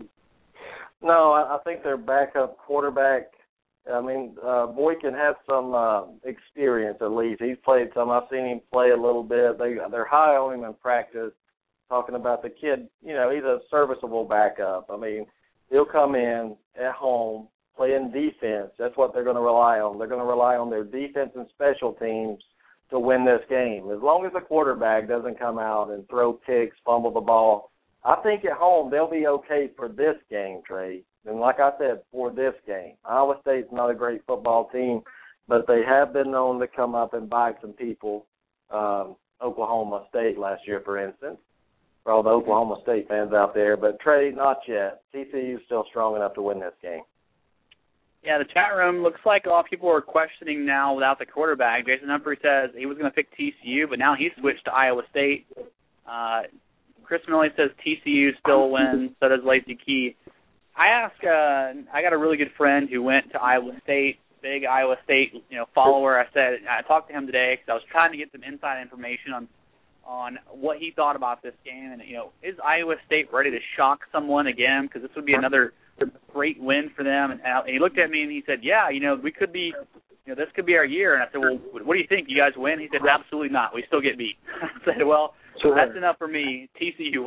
No, I think their backup quarterback, I mean, uh, Boykin has some uh, experience at least. He's played some. I've seen him play a little bit. They, they're high on him in practice, talking about the kid. You know, he's a serviceable backup. I mean, he'll come in at home, playing defense. That's what they're going to rely on. They're going to rely on their defense and special teams to win this game. As long as the quarterback doesn't come out and throw picks, fumble the ball, I think at home they'll be okay for this game, Trey. And like I said, for this game. Iowa State's not a great football team, but they have been known to come up and bite some people. Um, Oklahoma State last year, for instance, for all the Oklahoma State fans out there. But, Trey, not yet. T C U's still strong enough to win this game.
Yeah, the chat room looks like a lot of people are questioning now without the quarterback. Jason Humphrey says he was going to pick T C U, but now he's switched to Iowa State. Uh Chris Millie says T C U still wins. So does Lacey Key. I asked, uh, I got a really good friend who went to Iowa State, big Iowa State, you know, follower. I said I talked to him today because I was trying to get some inside information on on what he thought about this game, and you know, is Iowa State ready to shock someone again? Because this would be another great win for them. And, and he looked at me and he said, "Yeah, you know, we could be." You know, this could be our year. And I said, well, what do you think? You guys win? He said, absolutely not. We still get beat. I said, well, sure. That's enough for me. T C U wins.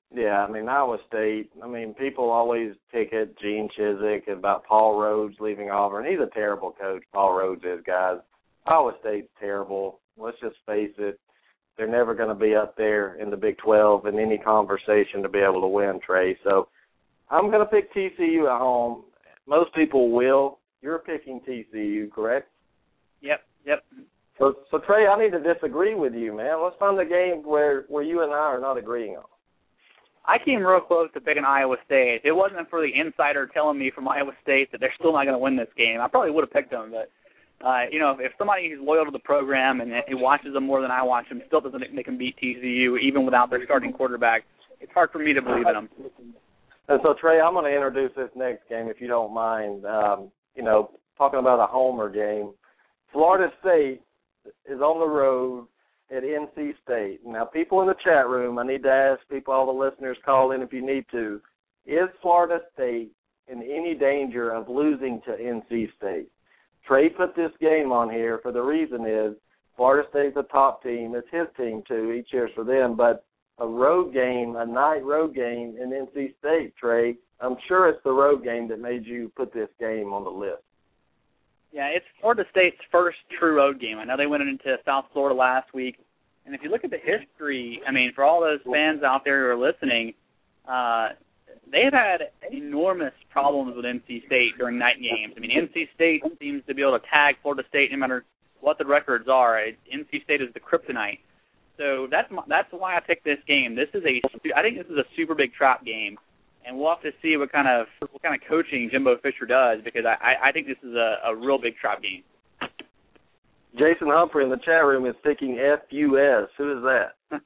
Yeah, I mean, Iowa State, I mean, people always pick at Gene Chizik about Paul Rhodes leaving Auburn. He's a terrible coach, Paul Rhodes is, guys. Iowa State's terrible. Let's just face it. They're never going to be up there in the Big twelve in any conversation to be able to win, Trey. So I'm going to pick T C U at home. Most people will. You're picking T C U, correct?
Yep, yep.
So, so Trey, I need to disagree with you, man. Let's find the game where, where you and I are not agreeing on.
I came real close to picking Iowa State. If it wasn't for the insider telling me from Iowa State that they're still not going to win this game, I probably would have picked them. But, uh, you know, if somebody who's loyal to the program and who watches them more than I watch them still doesn't think they can beat T C U even without their starting quarterback, it's hard for me to believe in them.
And so, Trey, I'm going to introduce this next game, if you don't mind. Um, you know, talking about a homer game. Florida State is on the road at N C State. Now, people in the chat room, I need to ask people, all the listeners, call in if you need to. Is Florida State in any danger of losing to N C State? Trey put this game on here for the reason is Florida State's a top team. It's his team, too. He cheers for them. But a road game, a night road game in N C State, Trey, I'm sure it's the road game that made you put this game on the list.
Yeah, it's Florida State's first true road game. I know they went into South Florida last week. And if you look at the history, I mean, for all those fans out there who are listening, uh, they've had enormous problems with N C State during night games. I mean, N C State seems to be able to tag Florida State no matter what the records are. N C State is the kryptonite. So that's my, that's why I picked this game. This is a I think this is a super big trap game. And we'll have to see what kind of what kind of coaching Jimbo Fisher does because I, I think this is a, a real big trap game.
Jason Humphrey in the chat room is picking F U S. Who is that?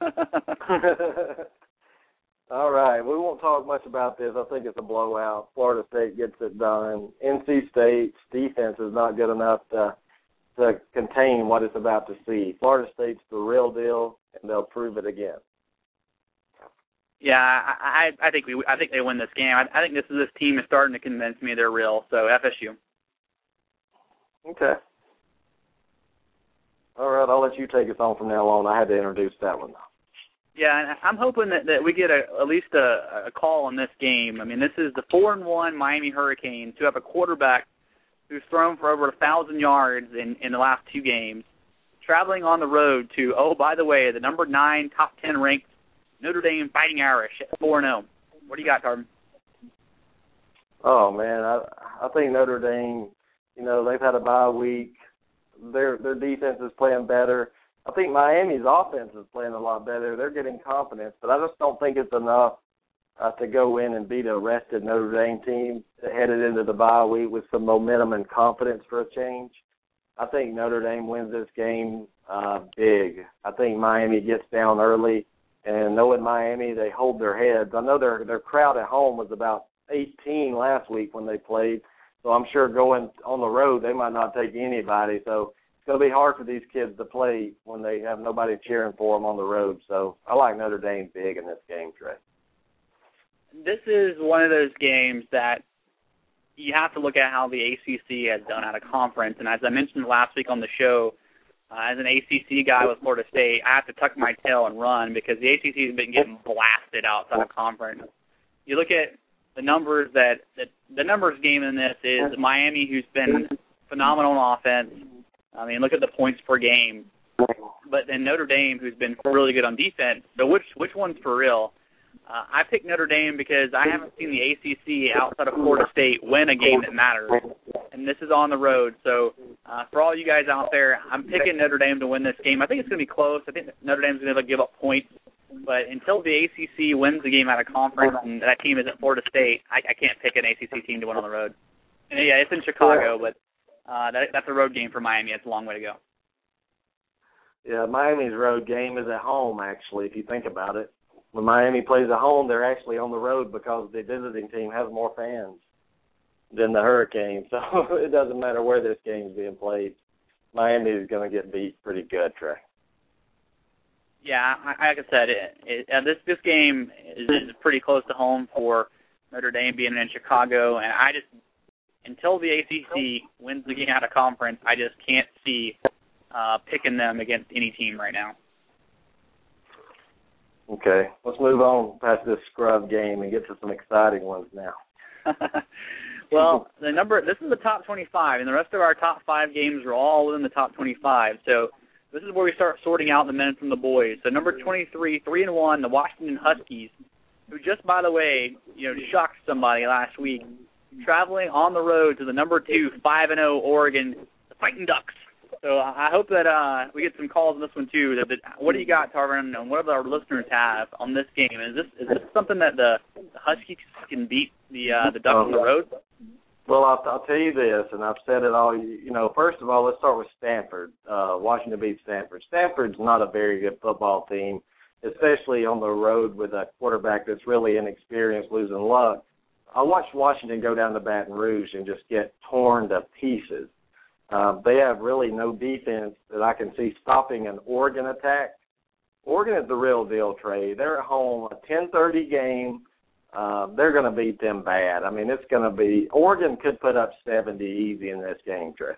All right. We won't talk much about this. I think it's a blowout. Florida State gets it done. N C State's defense is not good enough to to contain what it's about to see. Florida State's the real deal, and they'll prove it again.
Yeah, I, I, I think we, I think they win this game. I, I think this is this team is starting to convince me they're real. So F S U.
Okay. All right, I'll let you take us on from now on. I had to introduce that one.
Yeah, and I'm hoping that, that we get a, at least a, a call on this game. I mean, this is the four and one Miami Hurricanes who have a quarterback who's thrown for over a thousand yards in, in the last two games, traveling on the road to, oh, by the way, the number nine, top ten ranked Notre Dame Fighting Irish at four and oh. What do you got, Carbon?
Oh, man, I I think Notre Dame, you know, they've had a bye week. Their their defense is playing better. I think Miami's offense is playing a lot better. They're getting confidence, but I just don't think it's enough uh, to go in and beat a rested Notre Dame team headed into the bye week with some momentum and confidence for a change. I think Notre Dame wins this game uh, big. I think Miami gets down early. And knowing Miami, they hold their heads. I know their their crowd at home was about eighteen last week when they played. So I'm sure going on the road, they might not take anybody. So it's going to be hard for these kids to play when they have nobody cheering for them on the road. So I like Notre Dame big in this game, Trey.
This is one of those games that you have to look at how the A C C has done out of conference. And as I mentioned last week on the show, Uh, as an A C C guy with Florida State, I have to tuck my tail and run because the A C C has been getting blasted outside of conference. You look at the numbers that, that the numbers game in this is Miami, who's been phenomenal on offense. I mean, look at the points per game. But then Notre Dame, who's been really good on defense. So which which one's for real? Uh, I picked Notre Dame because I haven't seen the A C C outside of Florida State win a game that matters, and this is on the road. So uh, for all you guys out there, I'm picking Notre Dame to win this game. I think it's going to be close. I think Notre Dame's going to give up points, but until the A C C wins the game out of conference and that team isn't Florida State, I, I can't pick an A C C team to win on the road. And yeah, it's in Chicago, but uh, that, that's a road game for Miami. It's a long way to go.
Yeah, Miami's road game is at home, actually, if you think about it. When Miami plays at home, they're actually on the road because the visiting team has more fans than the Hurricanes. So it doesn't matter where this game's being played. Miami is going to get beat pretty good, Trey.
Yeah, like I said, it, it, uh, this this game is, is pretty close to home for Notre Dame being in Chicago, and I just until the A C C wins the game out of conference, I just can't see uh, picking them against any team right now.
Okay, let's move on past this scrub game and get to some exciting ones now.
Well, the number this is the top twenty-five, and the rest of our top five games are all within the top twenty-five. So this is where we start sorting out the men from the boys. So number twenty-three, three and one, the Washington Huskies, who just, by the way, you know, shocked somebody last week, traveling on the road to the number two, five and zero Oregon, the Fighting Ducks. So I hope that uh, we get some calls on this one too. That, that, what do you got, Tarvin, and what do our listeners have on this game? Is this is this something that the, the Huskies can beat the uh, the Ducks on the road?
Well, I'll, I'll tell you this, and I've said it all. You know, first of all, let's start with Stanford. Uh, Washington beats Stanford. Stanford's not a very good football team, especially on the road with a quarterback that's really inexperienced, losing luck. I watched Washington go down to Baton Rouge and just get torn to pieces. Uh, they have really no defense that I can see stopping an Oregon attack. Oregon is the real deal, Trey. They're at home, a ten thirty game. Uh, they're going to beat them bad. I mean, it's going to be – Oregon could put up seventy easy in this game, Trey.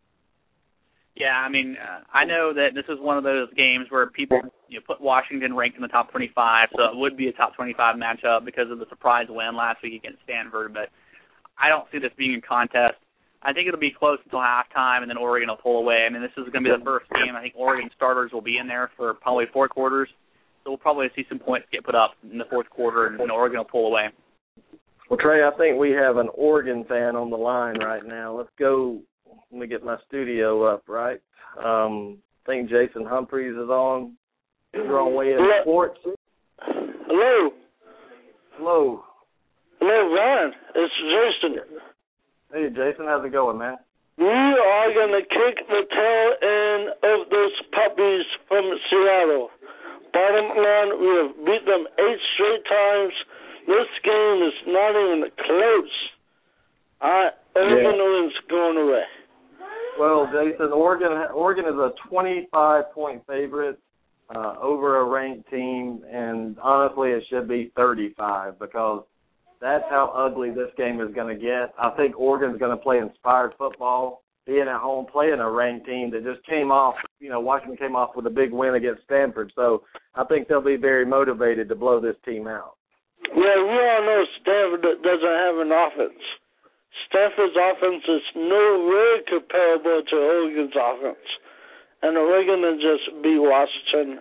Yeah, I mean, uh, I know that this is one of those games where people you know, put Washington ranked in the top twenty-five, so it would be a top twenty-five matchup because of the surprise win last week against Stanford. But I don't see this being a contest. I think it'll be close until halftime, and then Oregon will pull away. I mean, this is going to be the first game. I think Oregon starters will be in there for probably four quarters. So we'll probably see some points get put up in the fourth quarter, and then Oregon will pull away.
Well, Trey, I think we have an Oregon fan on the line right now. Let's go. Let me get my studio up, right? Um, I think Jason Humphreys is on. You're on Way in Sports.
Hello.
Hello.
Hello, Ryan. It's Jason.
Hey, Jason, how's it going, man?
We are going to kick the tail end of those puppies from Seattle. Bottom line, we have beat them eight straight times. This game is not even close. I, Oregon yeah. is going away.
Well, Jason, Oregon Oregon is a twenty-five point favorite uh, over a ranked team, and honestly, it should be thirty-five because that's how ugly this game is going to get. I think Oregon's going to play inspired football, being at home, playing a ranked team that just came off, you know, Washington came off with a big win against Stanford. So I think they'll be very motivated to blow this team out.
Yeah, we all know Stanford doesn't have an offense. Stanford's offense is nowhere comparable to Oregon's offense. And Oregon will just beat Washington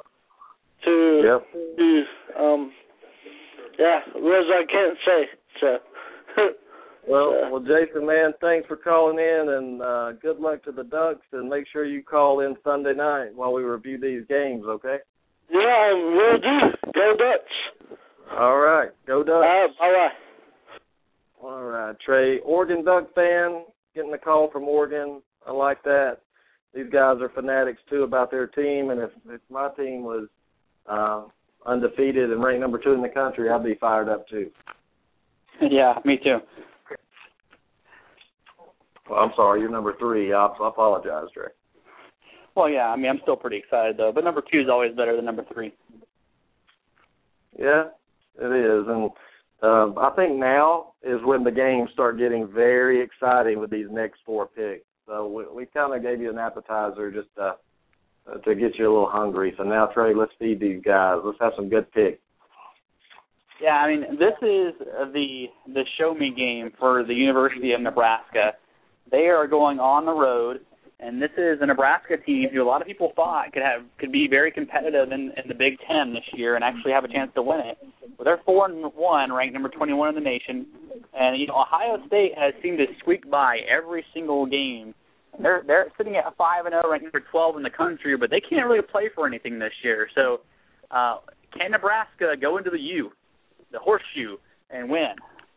to,
yep.
to um, yeah, words I can't say. So,
well, well, Jason, man, thanks for calling in, and uh, good luck to the Ducks, and make sure you call in Sunday night while we review these games, okay?
Yeah, I will do. Go Ducks.
All right, go Ducks.
Uh, all right.
All right, Trey. Oregon Duck fan, getting a call from Oregon. I like that. These guys are fanatics, too, about their team, and if, if my team was uh, undefeated and ranked number two in the country, I'd be fired up, too.
Yeah, me too.
Well, I'm sorry, you're number three. I, I apologize, Trey.
Well, yeah, I mean, I'm still pretty excited, though, but number two is always better than number three.
Yeah, it is, and uh, I think now is when the games start getting very exciting with these next four picks. So we, we kind of gave you an appetizer just to, uh, to get you a little hungry. So now, Trey, let's feed these guys. Let's have some good picks.
Yeah, I mean, this is the the show me game for the University of Nebraska. They are going on the road, and this is a Nebraska team who a lot of people thought could have could be very competitive in, in the Big Ten this year and actually have a chance to win it. Well, they're four and one, ranked number twenty-one in the nation, and you know Ohio State has seemed to squeak by every single game. They're they're sitting at five and zero, ranked number twelve in the country, but they can't really play for anything this year. So, uh, can Nebraska go into the U, the horseshoe, and win?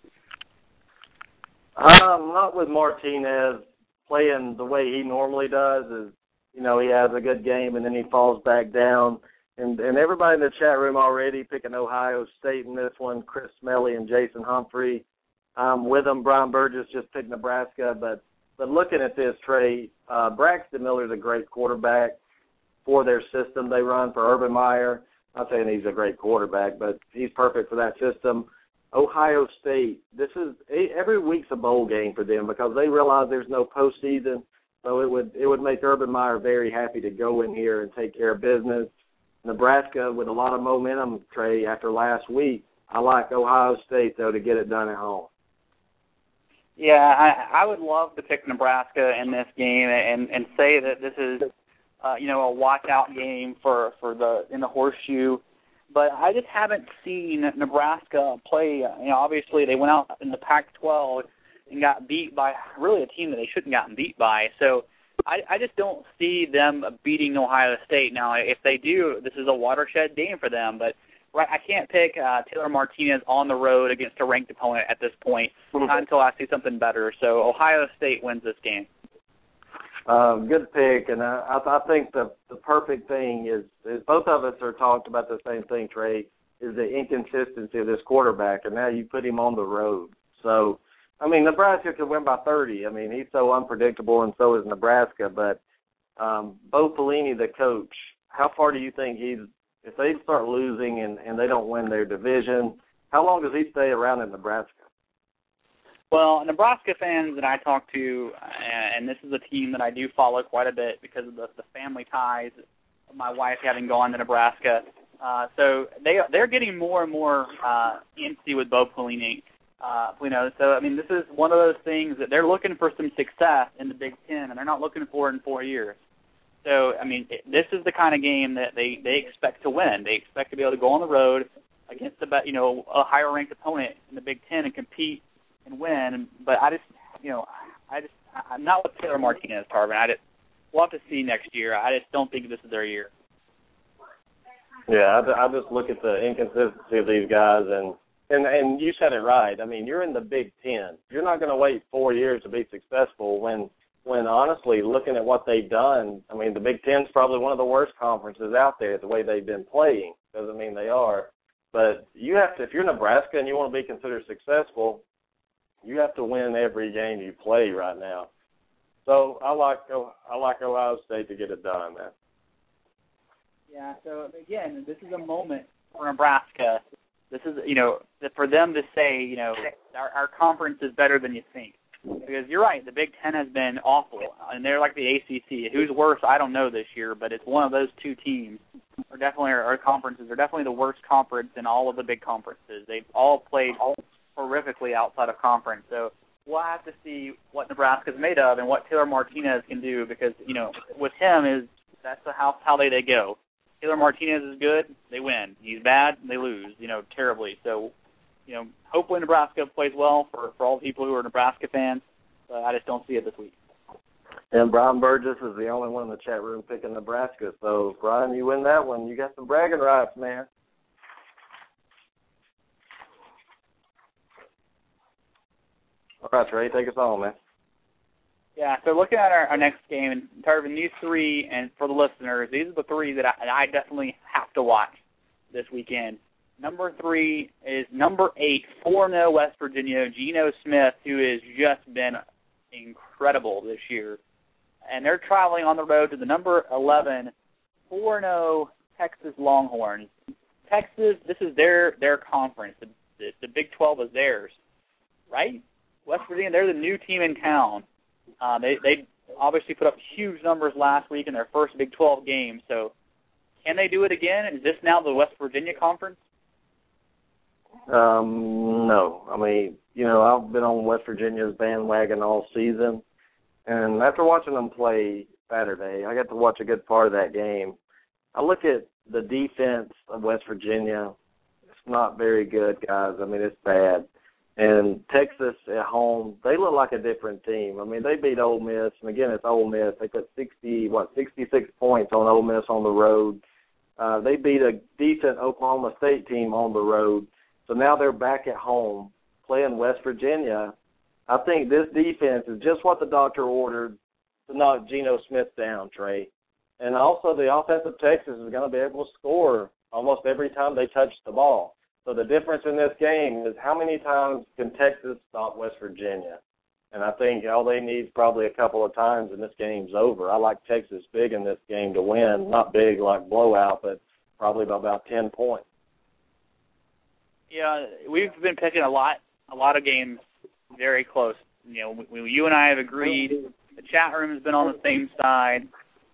Um, not with Martinez playing the way he normally does. Is you know he has a good game and then he falls back down. And and everybody in the chat room already picking Ohio State in this one. Chris Smelly and Jason Humphrey. Um, with them, Brian Burgess just picked Nebraska. But but looking at this, Trey, uh, Braxton Miller's a great quarterback for their system they run for Urban Meyer. I'm not saying he's a great quarterback, but he's perfect for that system. Ohio State, this is every week's a bowl game for them because they realize there's no postseason. So it would it would make Urban Meyer very happy to go in here and take care of business. Nebraska with a lot of momentum, Trey, after last week. I like Ohio State, though, to get it done at home.
Yeah, I, I would love to pick Nebraska in this game and, and say that this is, uh, you know, a watch-out game for, for the in the horseshoe. But I just haven't seen Nebraska play. You know, obviously they went out in the Pac twelve and got beat by really a team that they shouldn't have gotten beat by. So I, I just don't see them beating Ohio State. Now, if they do, this is a watershed game for them. But right, I can't pick uh, Taylor Martinez on the road against a ranked opponent at this point, not until I see something better. So Ohio State wins this game.
Um, good pick, and I, I think the the perfect thing is, is both of us are talked about the same thing, Trey, is the inconsistency of this quarterback, and now you put him on the road. So, I mean, Nebraska could win by thirty. I mean, he's so unpredictable, and so is Nebraska. But um, Bo Pelini, the coach, how far do you think he's, if they start losing and, and they don't win their division, how long does he stay around in Nebraska?
Well, Nebraska fans that I talk to, and this is a team that I do follow quite a bit because of the, the family ties of my wife having gone to Nebraska. Uh, so they, they're getting more and more uh, antsy with Bo Pelini. Uh, you know, so, I mean, this is one of those things that they're looking for some success in the Big Ten, and they're not looking for it in four years. So, I mean, it, this is the kind of game that they, they expect to win. They expect to be able to go on the road against the, you know, a higher-ranked opponent in the Big Ten and compete and win. But I just, you know, I just, I'm not with Taylor Martinez, Tarvin. I just, we'll have to see next year. I just don't think this is their year.
Yeah, I, I just look at the inconsistency of these guys, and, and, and you said it right. I mean, you're in the Big Ten. You're not going to wait four years to be successful when, when honestly, looking at what they've done, I mean, the Big Ten's probably one of the worst conferences out there, the way they've been playing. Doesn't mean they are. But you have to, if you're Nebraska and you want to be considered successful, you have to win every game you play right now. So I like I like Ohio State to get it done, man.
Yeah. So again, this is a moment for Nebraska. This is, you know, for them to say, you know, our, our conference is better than you think. Because you're right, the Big Ten has been awful, and they're like the A C C. Who's worse, I don't know this year, but it's one of those two teams. Or definitely our conferences are definitely the worst conference in all of the big conferences. They've all played horrifically outside of conference. So we'll have to see what Nebraska's made of and what Taylor Martinez can do, because, you know, with him is that's the how how they, they go. Taylor Martinez is good, they win. He's bad, they lose, you know, terribly. So, you know, hopefully Nebraska plays well for, for all the people who are Nebraska fans, but I just don't see it this week.
And Brian Burgess is the only one in the chat room picking Nebraska. So, Brian, you win that one. You got some bragging rights, man. All right, Trey, take us on, man.
Yeah, so looking at our, our next game, and Tarvin, these three, and for the listeners, these are the three that I, I definitely have to watch this weekend. Number three is number eight, four and oh West Virginia, Geno Smith, who has just been incredible this year. And they're traveling on the road to the number eleven, four and oh Texas Longhorns. Texas, this is their, their conference. The, the, the Big twelve is theirs, right? West Virginia, they're the new team in town. Uh, they they obviously put up huge numbers last week in their first Big twelve game. So can they do it again? Is this now the West Virginia conference?
Um, no. I mean, you know, I've been on West Virginia's bandwagon all season. And after watching them play Saturday, I got to watch a good part of that game. I look at the defense of West Virginia. It's not very good, guys. I mean, it's bad. And Texas at home, they look like a different team. I mean, they beat Ole Miss, and again, it's Ole Miss. They put sixty, what, sixty-six points on Ole Miss on the road. Uh, they beat a decent Oklahoma State team on the road. So now they're back at home playing West Virginia. I think this defense is just what the doctor ordered to knock Geno Smith down, Trey. And also the offense of Texas is going to be able to score almost every time they touch the ball. So the difference in this game is how many times can Texas stop West Virginia? And I think all they need is probably a couple of times and this game's over. I like Texas big in this game to win. Not big like blowout, but probably by about ten points.
Yeah, we've been picking a lot, a lot of games very close. You know, we, you and I have agreed. The chat room has been on the same side.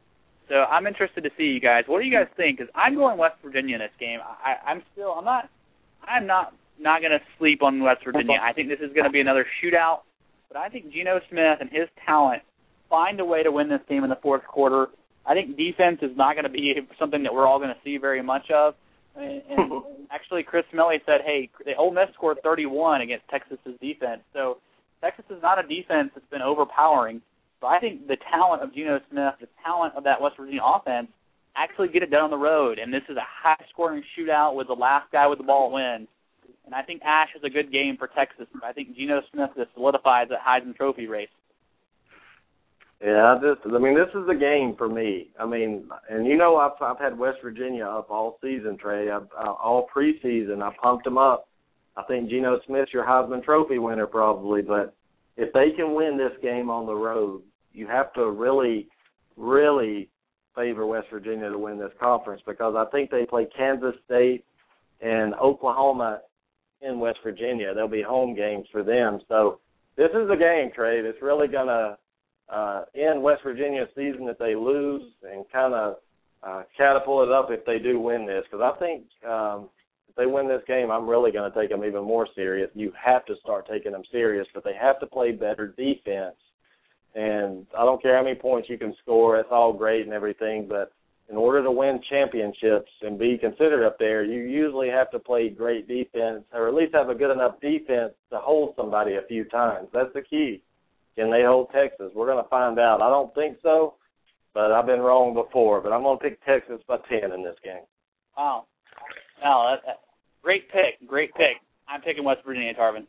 So I'm interested to see you guys. What do you guys think? Because I'm going West Virginia in this game. I, I'm still, I'm not, I'm not, not going to sleep on West Virginia. I think this is going to be another shootout. But I think Geno Smith and his talent find a way to win this game in the fourth quarter. I think defense is not going to be something that we're all going to see very much of. And, and actually, Chris Melly said, hey, the Ole Miss scored thirty-one against Texas's defense. So Texas is not a defense that's been overpowering. So I think the talent of Geno Smith, the talent of that West Virginia offense, actually get it done on the road. And this is a high-scoring shootout with the last guy with the ball wins. And I think Ash is a good game for Texas. I think Geno Smith just solidifies that Heisman Trophy race.
Yeah, I just, I mean, this is the game for me. I mean, and you know, I've I've had West Virginia up all season, Trey. I've, uh, all preseason, I pumped them up. I think Geno Smith's your Heisman Trophy winner probably, but if they can win this game on the road, you have to really, really favor West Virginia to win this conference because I think they play Kansas State and Oklahoma in West Virginia. They'll be home games for them. So this is a game, Trey, that's really going to uh, end West Virginia's season if they lose and kind of uh, catapult it up if they do win this. Because I think um, if they win this game, I'm really going to take them even more serious. You have to start taking them serious, but they have to play better defense. And I don't care how many points you can score. It's all great and everything, but in order to win championships and be considered up there, you usually have to play great defense or at least have a good enough defense to hold somebody a few times. That's the key. Can they hold Texas? We're going to find out. I don't think so, but I've been wrong before. But I'm going to pick Texas by ten in this game.
Wow. Wow, that, that, great pick. Great pick. I'm picking West Virginia, Tarvin.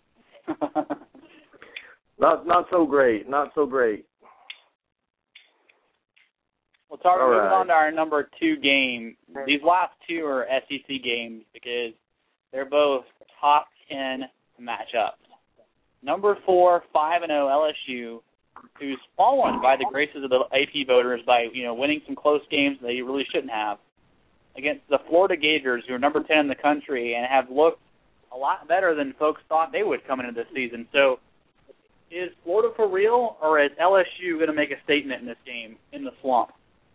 not not so great. Not so great.
Well, Tarvin,
All
moving
right.
on to our number two game. These last two are S E C games because they're both top ten matchups. Number four, five and oh L S U, who's fallen by the graces of the A P voters by, you know, winning some close games they really shouldn't have, against the Florida Gators, who are number ten in the country and have looked a lot better than folks thought they would come into this season. So is Florida for real, or is L S U going to make a statement in this game in the swamp?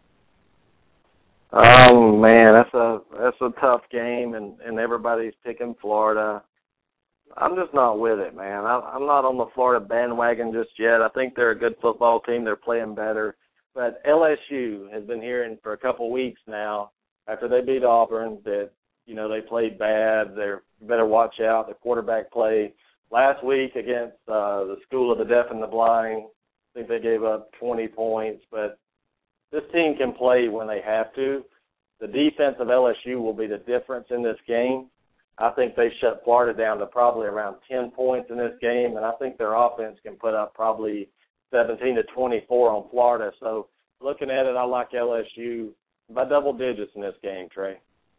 Oh man, that's a that's a tough game, and, and everybody's picking Florida. I'm just not with it, man. I, I'm not on the Florida bandwagon just yet. I think they're a good football team. They're playing better, but L S U has been hearing for a couple weeks now after they beat Auburn that you know they played bad. They're you better watch out. The quarterback play last week against uh, the School of the Deaf and the Blind. I think they gave up twenty points, but this team can play when they have to. The defense of L S U will be the difference in this game. I think they shut Florida down to probably around ten points in this game, and I think their offense can put up probably seventeen to twenty-four on Florida. So looking at it, I like L S U by double digits in this game, Trey.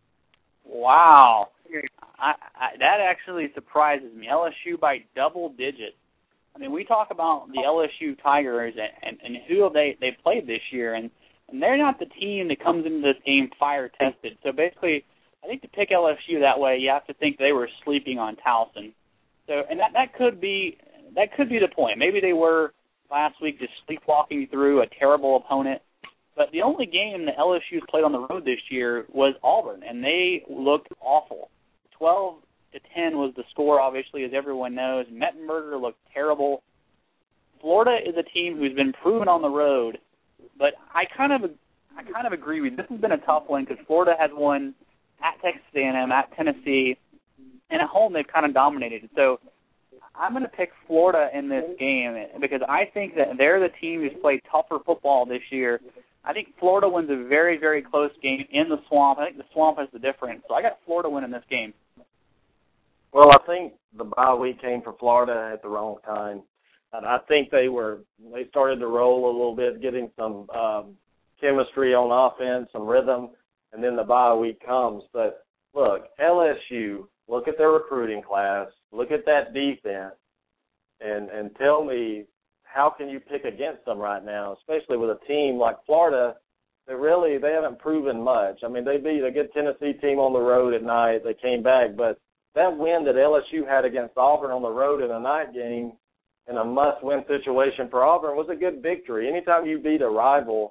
Wow. I, I, that actually surprises me. L S U by double digits. I mean, we talk about the L S U Tigers and, and, and who they they played this year, and, and they're not the team that comes into this game fire-tested. So basically, I think to pick L S U that way, you have to think they were sleeping on Towson. So, and that, that could be that could be the point. Maybe they were last week just sleepwalking through a terrible opponent. But the only game that L S U's played on the road this year was Auburn, and they looked awful. twelve to ten was the score, obviously, as everyone knows. Mettenberger looked terrible. Florida is a team who's been proven on the road, but I kind of I kind of agree with you. This has been a tough one because Florida has won at Texas A and M, at Tennessee, and at home they've kind of dominated. So I'm going to pick Florida in this game because I think that they're the team who's played tougher football this year. I think Florida wins a very, very close game in the swamp. I think the swamp is the difference. So I got Florida winning this game.
Well, I think the bye week came for Florida at the wrong time. And I think they were they started to roll a little bit, getting some um, chemistry on offense, some rhythm, and then the bye week comes. But, look, L S U, look at their recruiting class, look at that defense, and, and tell me how can you pick against them right now, especially with a team like Florida that really they haven't proven much. I mean, they beat a good Tennessee team on the road at night. They came back, but that win that L S U had against Auburn on the road in a night game in a must-win situation for Auburn was a good victory. Anytime you beat a rival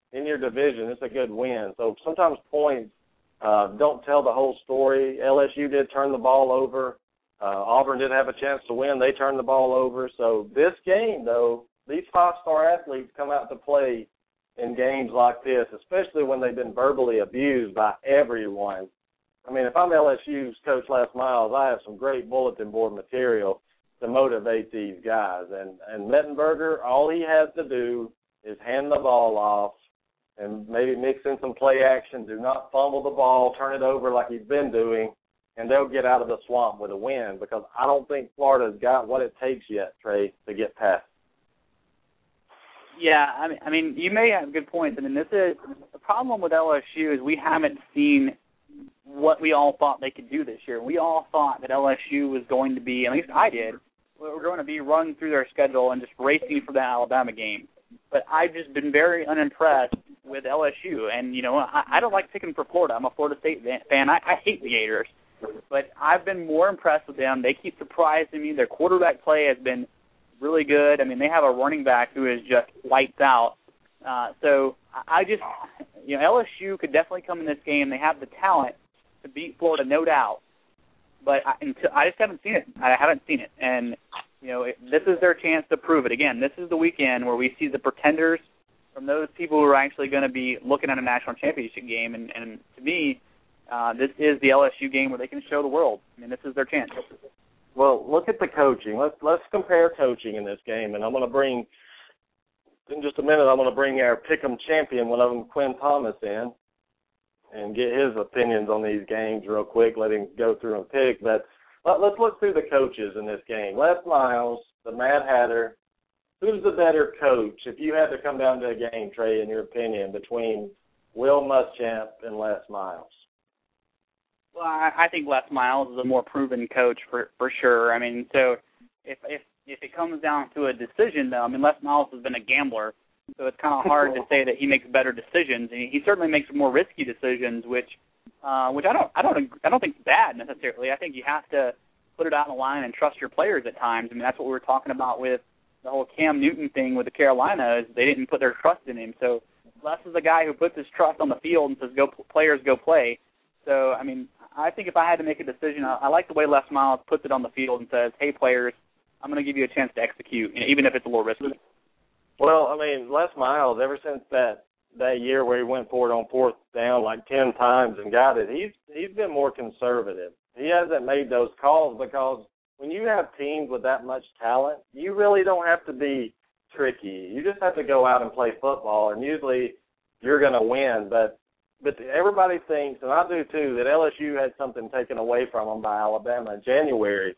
in your division, it's a good win. So sometimes points uh, don't tell the whole story. L S U did turn the ball over. Uh, Auburn did have a chance to win. They turned the ball over. So this game, though, these five-star athletes come out to play in games like this, especially when they've been verbally abused by everyone. I mean, if I'm L S U's coach Les Miles, I have some great bulletin board material to motivate these guys. And, and Mettenberger, all he has to do is hand the ball off and maybe mix in some play action. Do not fumble the ball, turn it over like he's been doing, and they'll get out of the swamp with a win, because I don't think Florida's got what it takes yet, Trey, to get past.
Yeah, I mean, I mean, you may have good points. I mean, this is the problem with L S U is we haven't seen what we all thought they could do this year. We all thought that L S U was going to be, at least I did, we're going to be running through their schedule and just racing for the Alabama game. But I've just been very unimpressed with L S U. And, you know, I, I don't like picking for Florida. I'm a Florida State fan. I, I hate the Gators. But I've been more impressed with them. They keep surprising me. Their quarterback play has been really good. I mean, they have a running back who is just lights out. Uh, so I just, you know, L S U could definitely come in this game. They have the talent to beat Florida, no doubt. But I, until, I just haven't seen it. I haven't seen it. And, you know, it, this is their chance to prove it. Again, this is the weekend where we see the pretenders from those people who are actually going to be looking at a national championship game. And, and to me, uh, this is the L S U game where they can show the world. I mean, this is their chance.
Well, look at the coaching. Let's let's compare coaching in this game. And I'm going to bring, in just a minute, I'm going to bring our Pick'em champion, one of them, Quinn Thomas, in and get his opinions on these games real quick, let him go through and pick. But let, let's look through the coaches in this game. Les Miles, the Mad Hatter. Who's the better coach, if you had to come down to a game, Trey, in your opinion, between Will Muschamp and Les Miles?
Well, I, I think Les Miles is a more proven coach for for sure. I mean, so if if if it comes down to a decision, though, I mean, Les Miles has been a gambler, so it's kind of hard to say that he makes better decisions. And he certainly makes more risky decisions, which uh, which I don't I don't I don't think is bad necessarily. I think you have to put it out on the line and trust your players at times. I mean, that's what we were talking about with the whole Cam Newton thing with the Carolina, is they didn't put their trust in him. So Les is a guy who puts his trust on the field and says, "Go players, go play." So I mean, I think if I had to make a decision, I, I like the way Les Miles puts it on the field and says, "Hey, players, I'm going to give you a chance to execute, you know, even if it's a little risky."
Well, I mean, Les Miles, ever since that, that year where he went for it on fourth down like ten times and got it, he's he's been more conservative. He hasn't made those calls because when you have teams with that much talent, you really don't have to be tricky. You just have to go out and play football, and usually you're going to win. But But everybody thinks, and I do too, that L S U had something taken away from them by Alabama in January.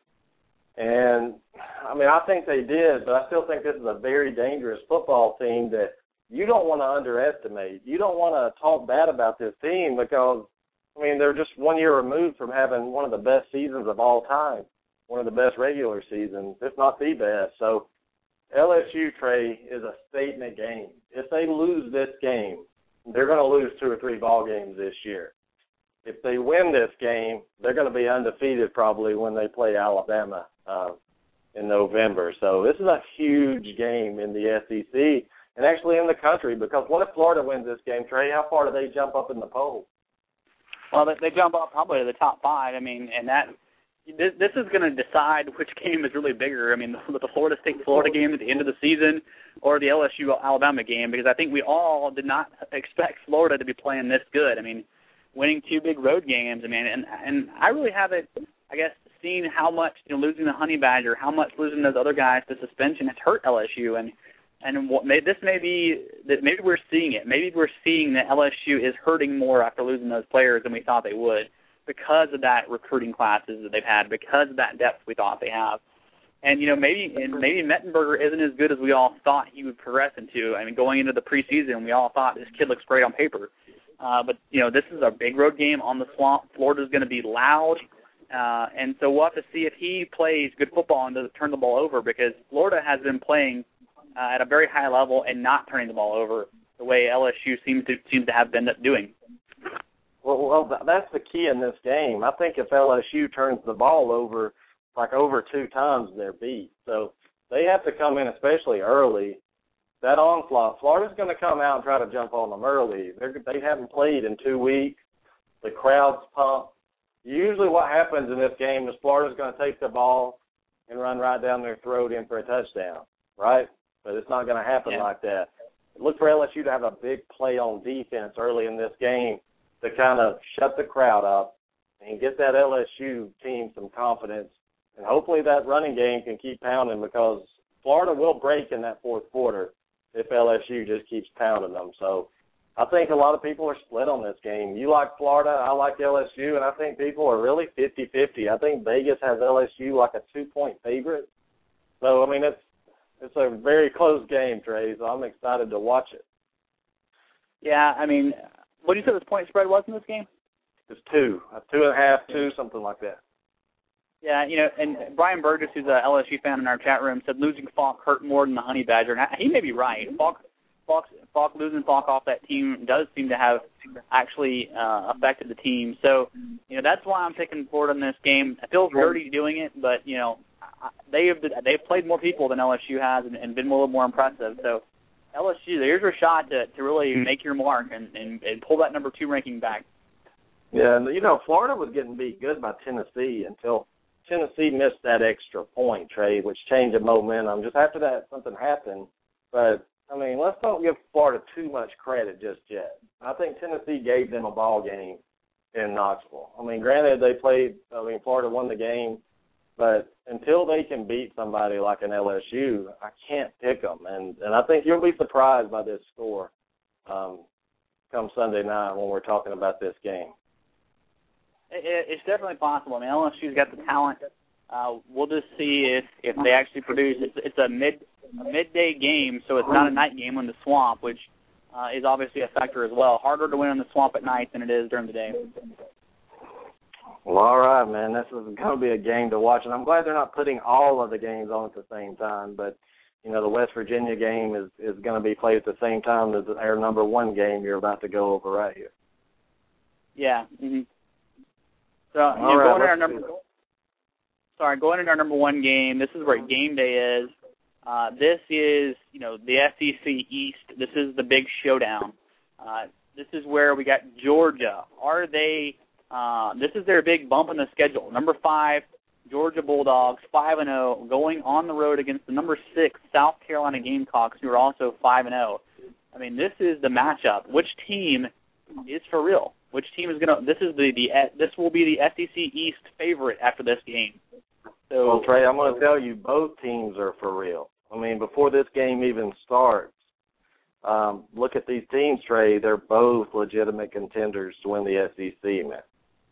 And, I mean, I think they did, but I still think this is a very dangerous football team that you don't want to underestimate. You don't want to talk bad about this team because, I mean, they're just one year removed from having one of the best seasons of all time, one of the best regular seasons, if not the best. So L S U, Trey, is a statement game. If they lose this game, they're going to lose two or three ball games this year. If they win this game, they're going to be undefeated probably when they play Alabama uh, in November. So this is a huge game in the S E C and actually in the country, because what if Florida wins this game, Trey? How far do they jump up in the poll?
Well, they, they jump up probably to the top five. I mean, and that this, this is going to decide which game is really bigger. I mean, the, the Florida State-Florida game at the end of the season or the L S U-Alabama game, because I think we all did not expect Florida to be playing this good. I mean, winning two big road games, I mean, and and I really haven't, I guess, seen how much, you know, losing the Honey Badger, how much losing those other guys to suspension has hurt L S U, and and what may, this may be that maybe we're seeing it. Maybe we're seeing that L S U is hurting more after losing those players than we thought they would, because of that recruiting classes that they've had, because of that depth we thought they have. And, you know, maybe and maybe Mettenberger isn't as good as we all thought he would progress into. I mean, going into the preseason, we all thought this kid looks great on paper. Uh, but, you know, this is a big road game on the swamp. Florida's going to be loud. Uh, and so we'll have to see if he plays good football and doesn't turn the ball over, because Florida has been playing uh, at a very high level and not turning the ball over the way L S U seems to seems to have been doing.
Well, well, that's the key in this game. I think if L S U turns the ball over, like over two times, they're beat. So they have to come in, especially early, that onslaught, Florida's going to come out and try to jump on them early. They're, they haven't played in two weeks. The crowd's pumped. Usually what happens in this game is Florida's going to take the ball and run right down their throat in for a touchdown, right? But it's not going to happen
yeah.
like that. Look for L S U to have a big play on defense early in this game to kind of shut the crowd up and get that L S U team some confidence. And hopefully that running game can keep pounding, because Florida will break in that fourth quarter if L S U just keeps pounding them. So I think a lot of people are split on this game. You like Florida, I like L S U, and I think people are really fifty-fifty. I think Vegas has L S U like a two-point favorite. So, I mean, it's it's a very close game, Trey, so I'm excited to watch it.
Yeah, I mean, what do you say this point spread was in this game?
It's two, two and a half, two, something like that.
Yeah, you know, and Brian Burgess, who's a L S U fan in our chat room, said losing Falk hurt more than the Honey Badger. And he may be right. Falk, Falk, Falk losing Falk off that team does seem to have actually uh, affected the team. So, you know, that's why I'm picking Florida in this game. It feels dirty doing it, but, you know, they have they've played more people than L S U has and, and been a little more impressive. So L S U, there's your shot to, to really make your mark and, and, and pull that number two ranking back.
Yeah, and, you know, Florida was getting beat good by Tennessee until Tennessee missed that extra point, Trey, which changed the momentum. Just after that, something happened. But, I mean, let's don't give Florida too much credit just yet. I think Tennessee gave them a ball game in Knoxville. I mean, granted, they played, I mean, Florida won the game, but until they can beat somebody like an L S U, I can't pick them. And, and I think you'll be surprised by this score um, come Sunday night when we're talking about this game.
It's definitely possible. I mean, L S U's got the talent. Uh, we'll just see if, if they actually produce. It's, it's a mid a midday game, so it's not a night game in the Swamp, which uh, is obviously a factor as well. Harder to win in the Swamp at night than it is during the day.
Well, all right, man. This is going to be a game to watch, and I'm glad they're not putting all of the games on at the same time. But, you know, the West Virginia game is, is going to be played at the same time as our number one game you're about to go over right here.
Yeah. Mm-hmm. So, you know,
right,
going into our number, sorry, going into our number one game, this is where game day is. Uh, this is, you know, the S E C East. This is the big showdown. Uh, this is where we got Georgia. Are they? Uh, this is their big bump in the schedule. Number five, Georgia Bulldogs, five and zero, going on the road against the number six South Carolina Gamecocks, who are also five and zero. I mean, this is the matchup. Which team is for real? Which team is gonna? This is the the this will be the S E C East favorite after this game. So,
well, Trey, I'm going to tell you, both teams are for real. I mean, before this game even starts, um, look at these teams, Trey. They're both legitimate contenders to win the S E C, man.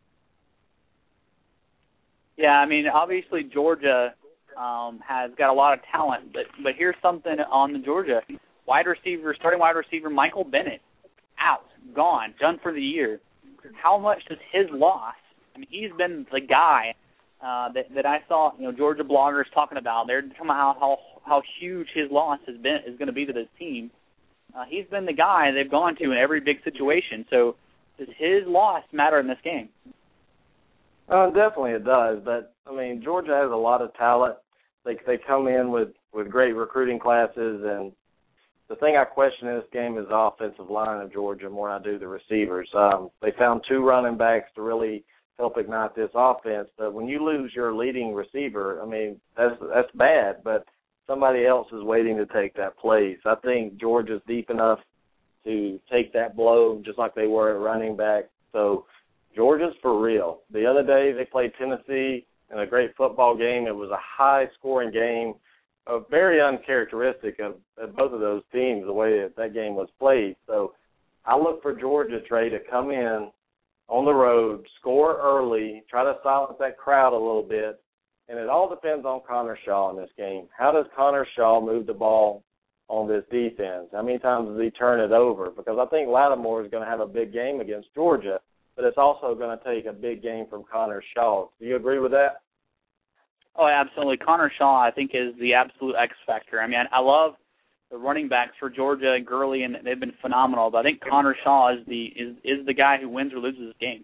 Yeah, I mean, obviously Georgia um, has got a lot of talent, but but here's something on the Georgia wide receiver, starting wide receiver Michael Bennett, out, gone, done for the year. How much does his loss? I mean, he's been the guy uh, that that I saw, you know, Georgia bloggers talking about. They're talking about how how, how huge his loss has been is going to be to this team. Uh, he's been the guy they've gone to in every big situation. So does his loss matter in this game?
Uh, definitely it does, but, I mean, Georgia has a lot of talent. They they come in with, with great recruiting classes, and the thing I question in this game is the offensive line of Georgia more than I do the receivers. Um, they found two running backs to really help ignite this offense, but when you lose your leading receiver, I mean, that's that's bad, but somebody else is waiting to take that place. I think Georgia's deep enough to take that blow just like they were at running back. So Georgia's for real. The other day they played Tennessee in a great football game. It was a high-scoring game, uh, very uncharacteristic of, of both of those teams, the way that, that game was played. So I look for Georgia, Trey, to come in on the road, score early, try to silence that crowd a little bit, and it all depends on Connor Shaw in this game. How does Connor Shaw move the ball on this defense? How many times does he turn it over? Because I think Lattimore is going to have a big game against Georgia, but it's also going to take a big game from Connor Shaw. Do you agree with that?
Oh, absolutely. Connor Shaw, I think, is the absolute X factor. I mean, I love the running backs for Georgia and Gurley, and they've been phenomenal. But I think Connor Shaw is the is, is the guy who wins or loses this game.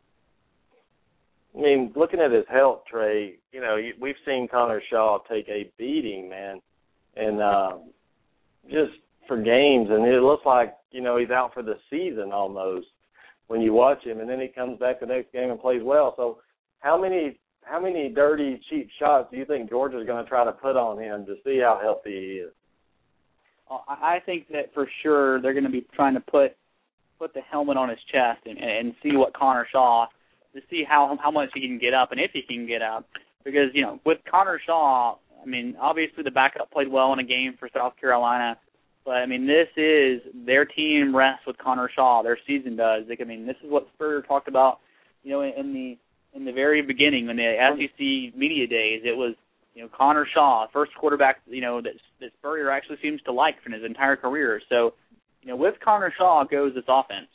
I mean, looking at his health, Trey, you know, we've seen Connor Shaw take a beating, man, and uh, just for games, and it looks like, you know, he's out for the season almost when you watch him, and then he comes back the next game and plays well. So how many how many dirty, cheap shots do you think Georgia's going to try to put on him to see how healthy he is?
I think that for sure they're going to be trying to put put the helmet on his chest and, and see what Connor Shaw, to see how how much he can get up and if he can get up. Because, you know, with Connor Shaw, I mean, obviously the backup played well in a game for South Carolina. But, I mean, this is their team rests with Connor Shaw. Their season does. Like, I mean, this is what Spurrier talked about, you know, in the in the very beginning, in the S E C media days. It was, you know, Connor Shaw, first quarterback, you know, that, that Spurrier actually seems to like for his entire career. So, you know, with Connor Shaw goes this offense.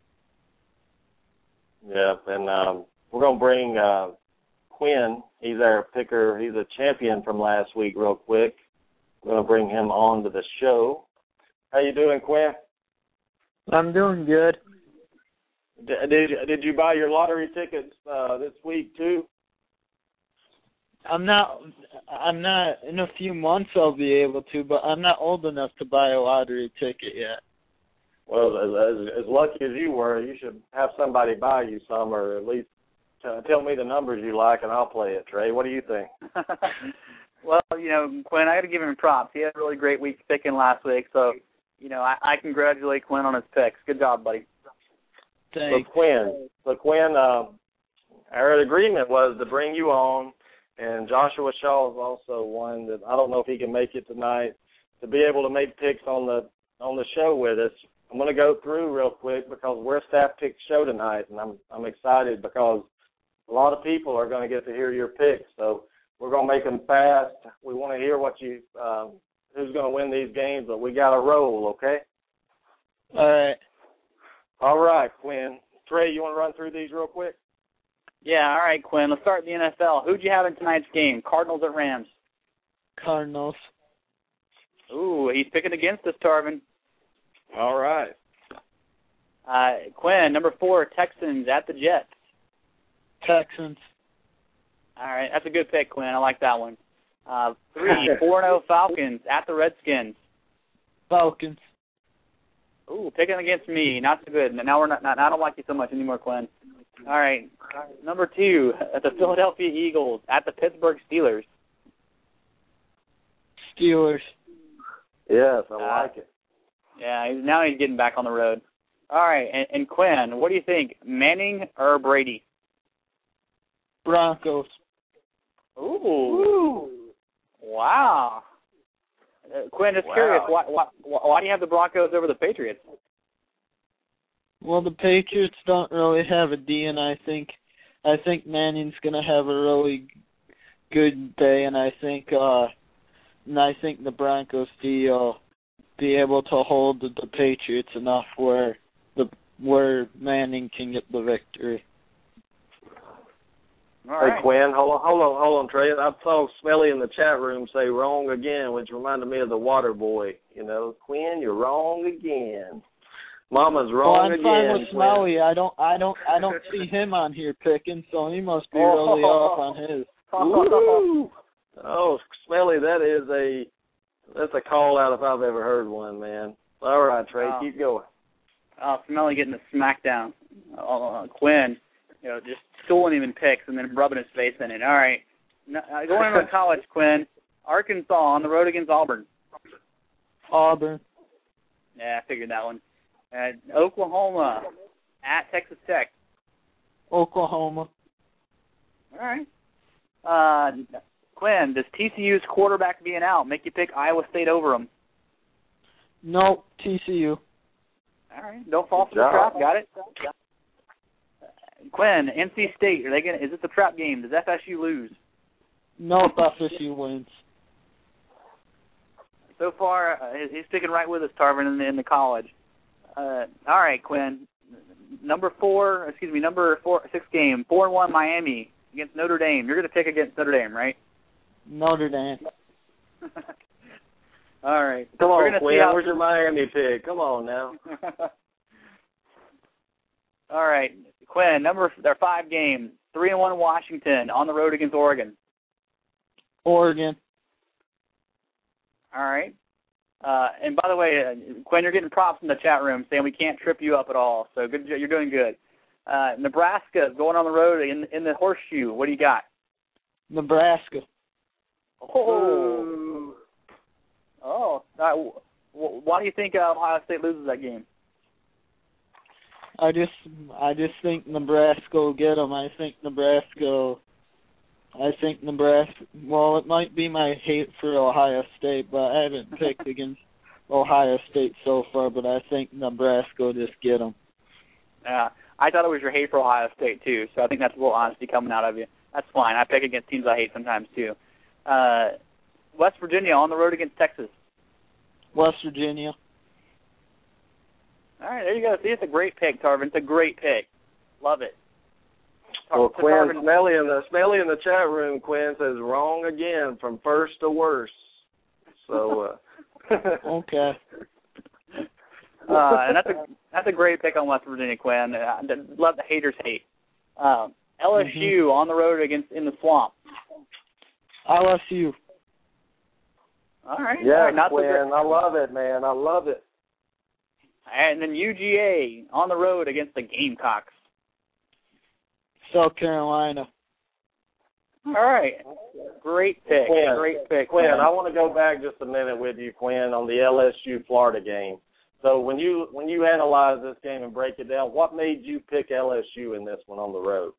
Yeah, and um, we're going to bring uh, Quinn. He's our picker. He's a champion from last week real quick. We're going to bring him on to the show. How you doing, Quinn?
I'm doing good.
Did, did, did you buy your lottery tickets uh, this week, too?
I'm not, I'm not, in a few months I'll be able to, but I'm not old enough to buy a lottery ticket yet.
Well, as, as lucky as you were, you should have somebody buy you some, or at least t- tell me the numbers you like, and I'll play it. Trey, what do you think?
Well, you know, Quinn, I got to give him props. He had a really great week picking last week, so, you know, I, I congratulate Quinn on his picks. Good job, buddy.
Thanks.
So, Quinn, so Quinn, uh, our agreement was to bring you on, and Joshua Shaw is also one that I don't know if he can make it tonight, to be able to make picks on the on the show with us. I'm going to go through real quick because we're a staff pick show tonight, and I'm I'm excited because a lot of people are going to get to hear your picks. So we're going to make them fast. We want to hear what you um, who's going to win these games, but we got to roll, okay?
All right.
All right, Quinn. Trey, you want to run through these real quick?
Yeah, all right, Quinn. Let's start in the N F L. Who'd you have in tonight's game? Cardinals at Rams?
Cardinals.
Ooh, he's picking against us, Tarvin.
All right.
Uh, Quinn, number four, Texans at the Jets.
Texans.
All right, that's a good pick, Quinn. I like that one. Uh, three, four and oh Falcons at the Redskins.
Falcons.
Ooh, picking against me. Not so good. Now we're not, not. I don't like you so much anymore, Quinn. All right, number two, at the Philadelphia Eagles at the Pittsburgh Steelers.
Steelers.
Yes, I
uh,
like it.
Yeah, he's, now he's getting back on the road. All right, and, and Quinn, what do you think, Manning or Brady?
Broncos.
Ooh.
Ooh.
Wow. Uh, Quinn, just
Wow.
curious, why, why, why do you have the Broncos over the Patriots?
Well, the Patriots don't really have a D, and I think I think Manning's going to have a really good day, and I think uh, and I think the Broncos D will be able to hold the, the Patriots enough where the where Manning can get the victory.
All
Hey,
right.
Quinn, hold on, hold on, hold on, Trey. I saw Smelly in the chat room say wrong again, which reminded me of the water boy. You know, Quinn, you're wrong again. Mama's wrong
well, I'm
again.
fine with
Quinn.
Smelly. I don't, I don't, I don't see him on here picking, so he must be really off on his.
Ooh. Oh, Smelly, that is a that's a call out if I've ever heard one, man. All right, Trey,
Wow.
keep going.
Oh, Smelly getting the smackdown. Oh, uh, Quinn, you know, just schooling him in picks and then rubbing his face in it. All right. No, uh, going into college, Quinn, Arkansas on the road against Auburn.
Auburn.
Yeah, I figured that one. Uh, Oklahoma at Texas Tech.
Oklahoma.
All right. Uh, Quinn, does T C U's quarterback being out make you pick Iowa State over them?
Nope, T C U.
All right. Don't fall for
Good
the
job.
trap. Got it? Uh, Quinn, N C State, are they gonna? Is this a trap game? Does F S U lose?
Nope, F S U wins.
So far, uh, he's sticking right with us, Tarvin, in the, in the college. Uh, all right, Quinn. Number four, excuse me, number four, six game, four and one Miami against Notre Dame. You're going to pick against Notre Dame, right?
Notre Dame.
All right.
Come
We're
on,
gonna
Quinn.
see how-
Where's your Miami pick? Come on now.
All right, Quinn. Number their five game, three and one Washington on the road against Oregon.
Oregon.
All right. Uh, and by the way, uh, Quinn, you're getting props in the chat room saying we can't trip you up at all. So good, you're doing good. Uh, Nebraska going on the road in in the horseshoe. What do you got?
Nebraska.
Oh, oh. Uh, why do you think uh, Ohio State loses that game?
I just, I just think Nebraska will get them. I think Nebraska. I think Nebraska. Well, it might be my hate for Ohio State, but I haven't picked against Ohio State so far. But I think Nebraska will just get them.
Yeah, I thought it was your hate for Ohio State too. So I think that's a little honesty coming out of you. That's fine. I pick against teams I hate sometimes too. Uh, West Virginia on the road against Texas.
West Virginia.
All right, there you go. See, it's a great pick, Tarvin. It's a great pick. Love it. Tar-
Well, Quinn,
Tarvin,
Smelly in the Smelly in the chat room, Quinn says wrong again from first to worst. So. Uh,
okay.
Uh, and that's a that's a great pick on West Virginia, Quinn. I love the haters hate. Um, L S U mm-hmm. on the road against in the swamp.
L S U.
All right.
Yeah,
all right, not
Quinn, I love it, man. I love it.
And then U G A on the road against the Gamecocks.
South Carolina.
All right. Great pick.
Quinn,
Great pick.
Quinn, Quinn, I want to go back just a minute with you, Quinn, on the L S U Florida game. So when you when you analyze this game and break it down, what made you pick L S U in this one on the road?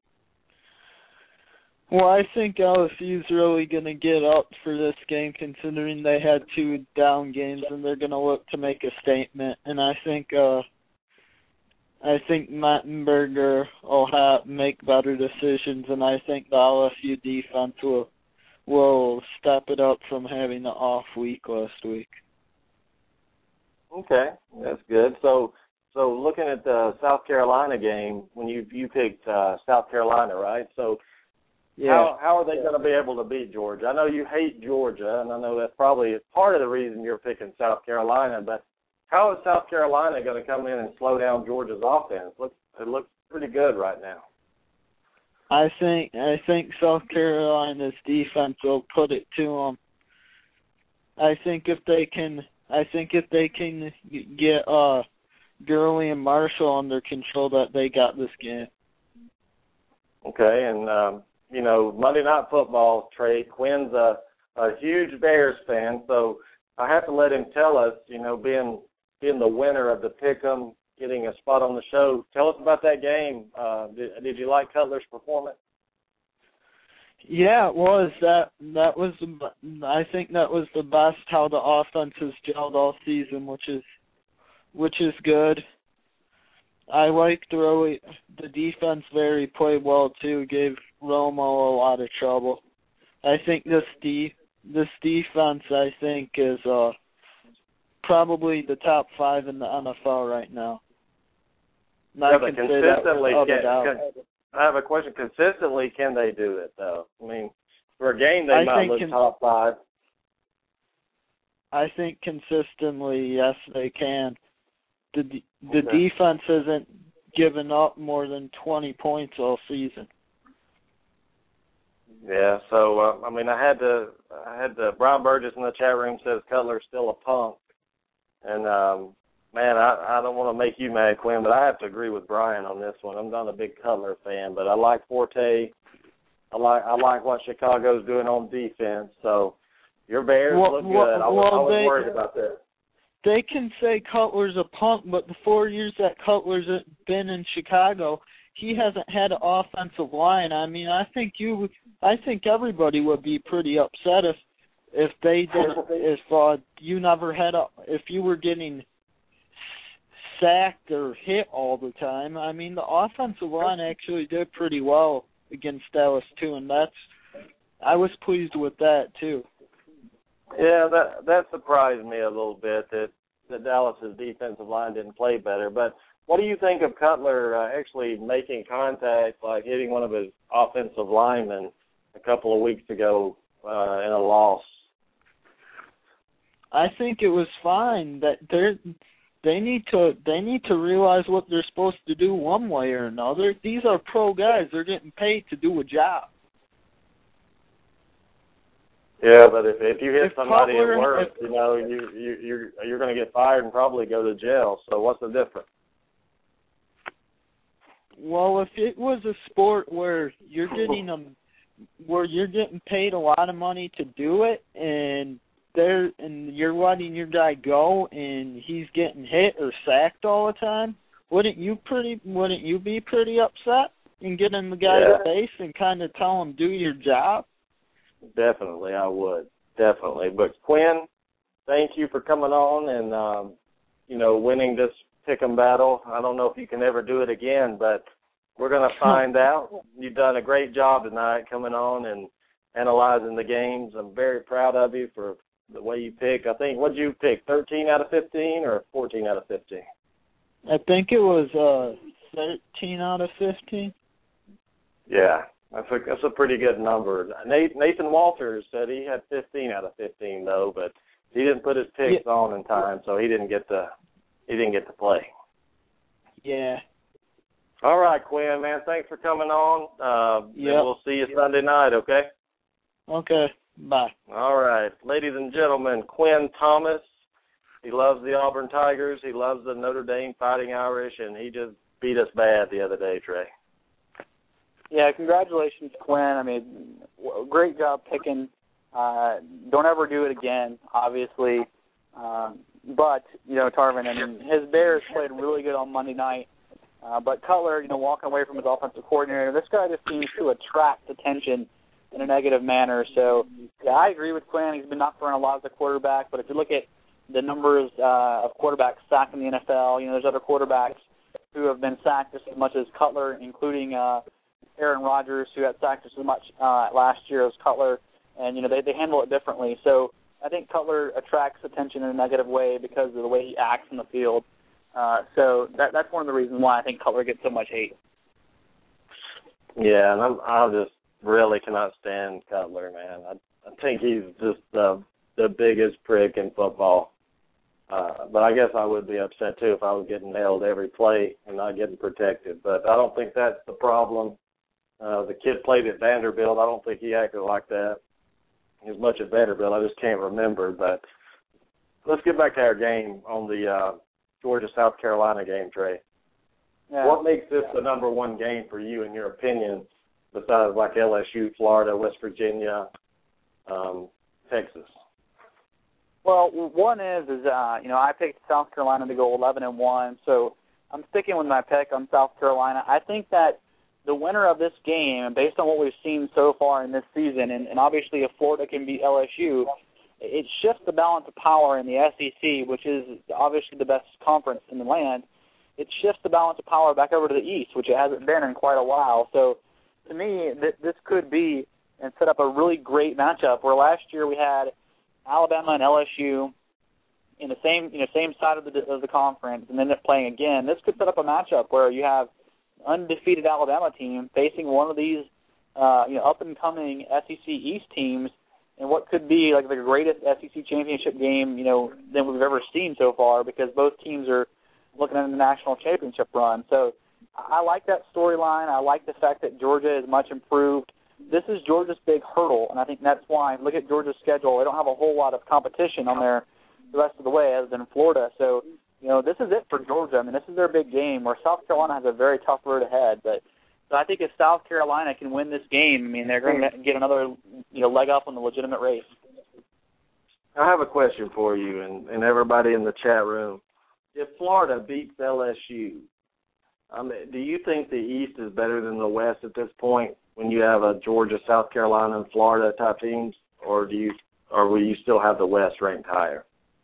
Well, I think L S U's really going to get up for this game, considering they had two down games, and they're going to look to make a statement. And I think, uh, I think Mattenberger will have make better decisions, and I think the L S U defense will will step it up from having an off week last week.
Okay, that's good. So, so looking at the South Carolina game, when you you picked uh, South Carolina, right? So.
Yeah.
How how are they going to be able to beat Georgia? I know you hate Georgia, and I know that's probably part of the reason you're picking South Carolina. But how is South Carolina going to come in and slow down Georgia's offense? Looks it looks pretty good right now.
I think I think South Carolina's defense will put it to them. I think if they can, I think if they can get uh, Gurley and Marshall under control, that they got this game.
Okay, and. Um, You know, Monday Night Football, Trey, Quinn's a, a huge Bears fan, so I have to let him tell us, you know, being being the winner of the Pick'em, getting a spot on the show, tell us about that game. Uh, did, did you like Cutler's performance?
Yeah, it was. That that was. I think that was the best how the offense has gelled all season, which is which is good. I liked really the defense very played well too. Gave Romo a lot of trouble. I think this de- this defense I think is uh probably the top five in the N F L right now.
Yeah, but consistently, can, can, I have a question. Consistently, can they do it though? I mean, for a game they
I
might look
can,
top five.
I think consistently, yes, they can. The the
okay.
defense hasn't given up more than twenty points all season.
Yeah, so uh, I mean, I had to, I had to, Brian Burgess in the chat room says Cutler's still a punk, and um, man, I, I don't want to make you mad, Quinn, but I have to agree with Brian on this one. I'm not a big Cutler fan, but I like Forte. I like I like what Chicago's doing on defense. So your Bears
well,
look good.
Well,
I, was,
well,
I was
they,
worried about that.
They can say Cutler's a punk, but the four years that Cutler's been in Chicago, he hasn't had an offensive line. I mean, I think you, I think everybody would be pretty upset if if they didn't, if uh, you never had a, if you were getting sacked or hit all the time. I mean, the offensive line actually did pretty well against Dallas too, and that's, I was pleased with that too.
Yeah, that that surprised me a little bit that, that Dallas's defensive line didn't play better. But what do you think of Cutler uh, actually making contact, like hitting one of his offensive linemen a couple of weeks ago uh, in a loss?
I think it was fine. That they're they need to they need to realize what they're supposed to do one way or another. These are pro guys. They're getting paid to do a job.
Yeah, but if if you hit
If
somebody
Cutler,
at work,
if,
you know, you you you're you're going to get fired and probably go to jail. So what's the difference?
Well, if it was a sport where you're getting a, where you're getting paid a lot of money to do it, and there and you're letting your guy go, and he's getting hit or sacked all the time, wouldn't you pretty wouldn't you be pretty upset and getting the guy
Yeah.
to base and kind of tell him do your job?
Definitely, I would. Definitely. But Quinn, thank you for coming on and um, you know, winning this pick'em battle. I don't know if you can ever do it again, but we're going to find out. You've done a great job tonight coming on and analyzing the games. I'm very proud of you for the way you pick. I think, what did you pick, thirteen out of fifteen or fourteen out of fifteen?
I think it was uh, thirteen out of fifteen.
Yeah, that's a, that's a pretty good number. Nathan Walters said he had fifteen out of fifteen, though, but he didn't put his picks yeah. on in time, so he didn't get to he didn't get to play.
Yeah.
All right, Quinn, man, thanks for coming on. Uh,
yeah.
We'll see you Sunday night, okay?
Okay, bye.
All right. Ladies and gentlemen, Quinn Thomas, he loves the Auburn Tigers. He loves the Notre Dame Fighting Irish, and he just beat us bad the other day, Trey.
Yeah, congratulations, Quinn. I mean, great job picking. Uh, don't ever do it again, obviously. Um, but, you know, Tarvin, I mean, his Bears played really good on Monday night. Uh, but Cutler, you know, walking away from his offensive coordinator, this guy just seems to attract attention in a negative manner. So, yeah, I agree with Quinn. He's been knocked around a lot as a quarterback. But if you look at the numbers uh, of quarterbacks sacked in the N F L, you know, there's other quarterbacks who have been sacked just as much as Cutler, including uh, Aaron Rodgers, who had sacked just as much uh, last year as Cutler. And, you know, they, they handle it differently. So I think Cutler attracts attention in a negative way because of the way he acts in the field. Uh, so that that's one of the reasons why I think Cutler gets so much hate.
Yeah, and I'm, I just really cannot stand Cutler, man. I, I think he's just the the biggest prick in football. Uh, but I guess I would be upset, too, if I was getting nailed every play and not getting protected. But I don't think that's the problem. Uh, the kid played at Vanderbilt. I don't think he acted like that. He was much at Vanderbilt. I just can't remember. But let's get back to our game on the uh, Georgia-South Carolina game, Trey.
Yeah.
What makes this the number one game for you, in your opinion, besides like L S U, Florida, West Virginia, um, Texas?
Well, one is, is uh, you know, I picked South Carolina to go eleven and one, so I'm sticking with my pick on South Carolina. I think that the winner of this game, based on what we've seen so far in this season, and, and obviously if Florida can beat L S U, it shifts the balance of power in the S E C, which is obviously the best conference in the land. It shifts the balance of power back over to the East, which it hasn't been in quite a while. So to me, th- this could be and set up a really great matchup where last year we had Alabama and L S U in the same you know same side of the of the conference and ended up playing again. This could set up a matchup where you have undefeated Alabama team facing one of these uh, you know up and coming S E C East teams in what could be like the greatest S E C championship game you know than we've ever seen so far, because both teams are looking at the national championship run. So I like that storyline. I like the fact that Georgia is much improved. This is Georgia's big hurdle, and I think that's why, look at Georgia's schedule. They don't have a whole lot of competition on there the rest of the way other than Florida. So, you know, this is it for Georgia. I mean, this is their big game, where South Carolina has a very tough road ahead. But so I think if South Carolina can win this game, I mean, they're going to get another, you know, leg up on the legitimate race.
I have a question for you and, and everybody in the chat room. If Florida beats L S U, I mean, do you think the East is better than the West at this point when you have a Georgia, South Carolina, and Florida type teams, or do you, or will you still have the West ranked higher?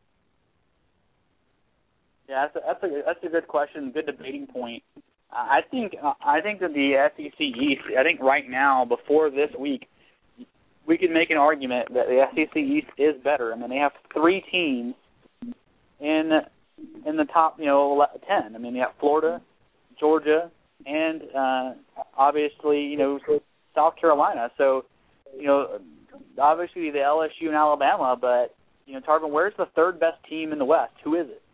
Yeah, that's a, that's a that's a good question, good debating point. I think I think that the S E C East, I think right now, before this week, we can make an argument that the S E C East is better. I mean, they have three teams in in the top, you know, ten. I mean, you have Florida, Georgia, and uh, obviously, you know, South Carolina. So, you know, obviously the L S U and Alabama, but, you know, Tarvin, where's the third best team in the West? Who is it?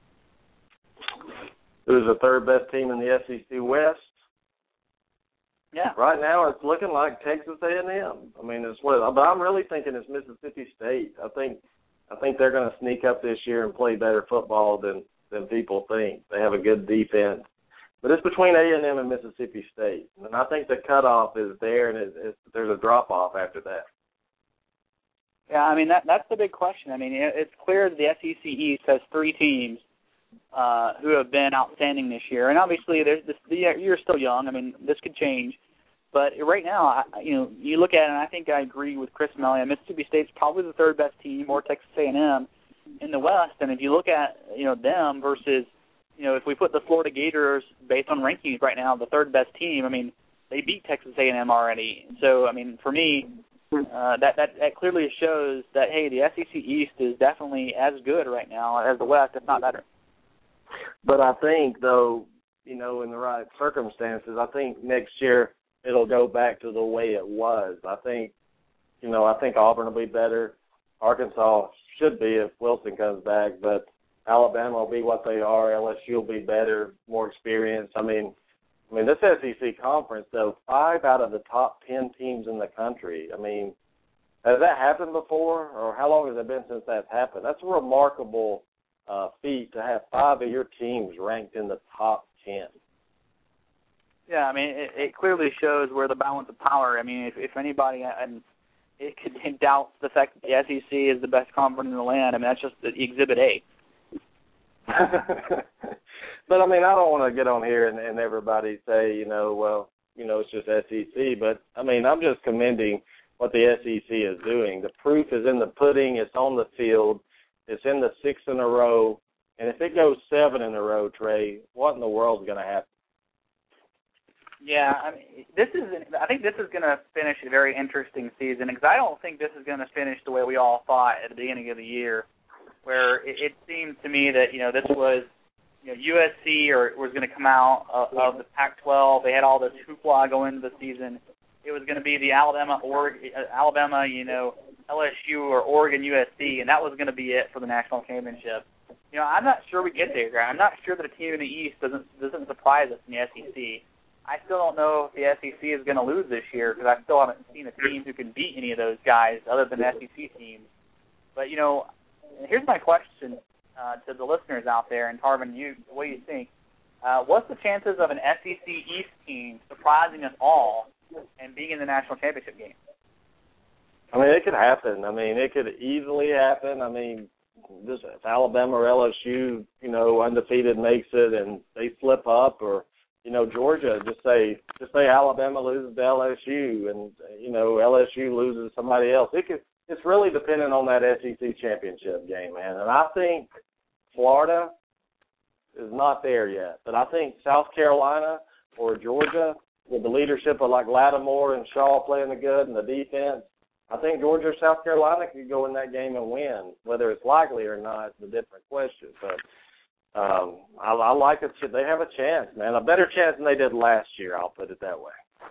Who's the third best team in the S E C West?
Yeah.
Right now, it's looking like Texas A and M. I mean, it's what, but I'm really thinking it's Mississippi State. I think, I think they're going to sneak up this year and play better football than than people think. They have a good defense, but it's between A and M and Mississippi State, and I think the cutoff is there, and it's, it's, there's a drop off after that.
Yeah, I mean that that's the big question. I mean, it's clear that the S E C East has three teams uh, who have been outstanding this year, and obviously there's this, the you're still young. I mean, this could change. But right now, I, you know, you look at it, and I think I agree with Chris Mellia. Mississippi State's probably the third best team, or Texas A and M in the West. And if you look at, you know, them versus, you know, if we put the Florida Gators based on rankings right now, the third best team, I mean, they beat Texas A and M already. So, I mean, for me, uh, that, that that clearly shows that, hey, the S E C East is definitely as good right now as the West, if not better.
But I think, though, you know, in the right circumstances, I think next year it'll go back to the way it was. I think, you know, I think Auburn will be better. Arkansas should be if Wilson comes back, but Alabama will be what they are. L S U will be better, more experienced. I mean, I mean this S E C conference, though, five out of the top ten teams in the country. I mean, has that happened before, or how long has it been since that's happened? That's a remarkable uh, feat to have five of your teams ranked in the top ten.
Yeah, I mean, it, it clearly shows where the balance of power. I mean, if, if anybody and it could doubt the fact that the S E C is the best conference in the land, I mean, that's just the Exhibit A.
But, I mean, I don't want to get on here and, and everybody say, you know, well, you know, it's just S E C. But, I mean, I'm just commending what the S E C is doing. The proof is in the pudding. It's on the field. It's in the six in a row. And if it goes seven in a row, Trey, what in the world is going to happen?
Yeah, I mean, this is. I think this is going to finish a very interesting season because I don't think this is going to finish the way we all thought at the beginning of the year, where it, it seemed to me that you know this was, you know, U S C or was going to come out of, of the Pac twelve. They had all this hoopla going into the season. It was going to be the Alabama, or Alabama, you know, L S U or Oregon U S C, and that was going to be it for the national championship. You know, I'm not sure we get there. I'm not sure that a team in the East doesn't doesn't surprise us in the S E C. I still don't know if the S E C is going to lose this year because I still haven't seen a team who can beat any of those guys other than S E C teams. But, you know, here's my question uh, to the listeners out there, and Tarvin, you, what do you think? Uh, what's the chances of an S E C East team surprising us all and being in the national championship game?
I mean, it could happen. I mean, it could easily happen. I mean, this, if Alabama or L S U, you know, undefeated makes it and they slip up, or you know, Georgia, just say just say Alabama loses to L S U and, you know, L S U loses to somebody else. It could, it's really dependent on that S E C championship game, man. And I think Florida is not there yet. But I think South Carolina or Georgia, with the leadership of like Lattimore and Shaw playing the good and the defense, I think Georgia or South Carolina could go in that game and win. Whether it's likely or not is a different question. But Um, I, I like it. They have a chance, man, a better chance than they did last year. I'll put it that way.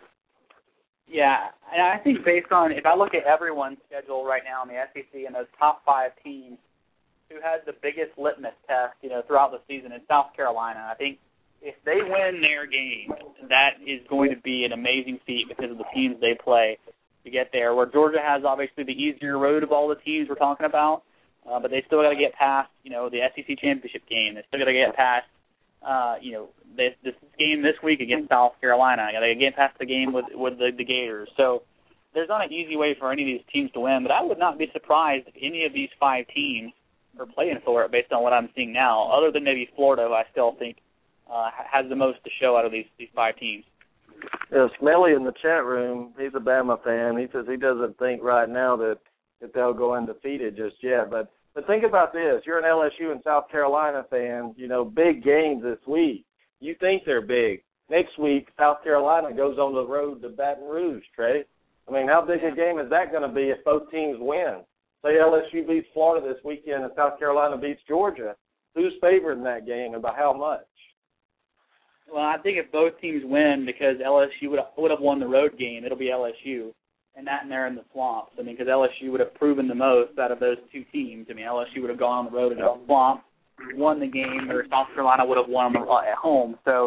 Yeah, and I think based on, if I look at everyone's schedule right now in the S E C and those top five teams, who has the biggest litmus test, you know, throughout the season is South Carolina. I think if they win their game, that is going to be an amazing feat because of the teams they play to get there. Where Georgia has obviously the easier road of all the teams we're talking about. Uh, but they still got to get past, you know, the S E C championship game. They still got to get past, uh, you know, this, this game this week against South Carolina. Got to get past the game with with the, the Gators. So there's not an easy way for any of these teams to win. But I would not be surprised if any of these five teams are playing for it based on what I'm seeing now. Other than maybe Florida, who I still think uh, has the most to show out of these these five teams.
Yeah, Smelly in the chat room, he's a Bama fan. He says he doesn't think right now that that they'll go undefeated just yet. But but think about this. You're an L S U and South Carolina fan, you know, big games this week. You think they're big. Next week, South Carolina goes on the road to Baton Rouge, Trey. I mean, how big a game is that going to be if both teams win? Say L S U beats Florida this weekend and South Carolina beats Georgia. Who's favored in that game and by how much?
Well, I think if both teams win, because L S U would would have won the road game, it'll be L S U. And that and they're in the swamps. I mean, because L S U would have proven the most out of those two teams. I mean, L S U would have gone on the road against the swamp, won the game, or South Carolina would have won them at home. So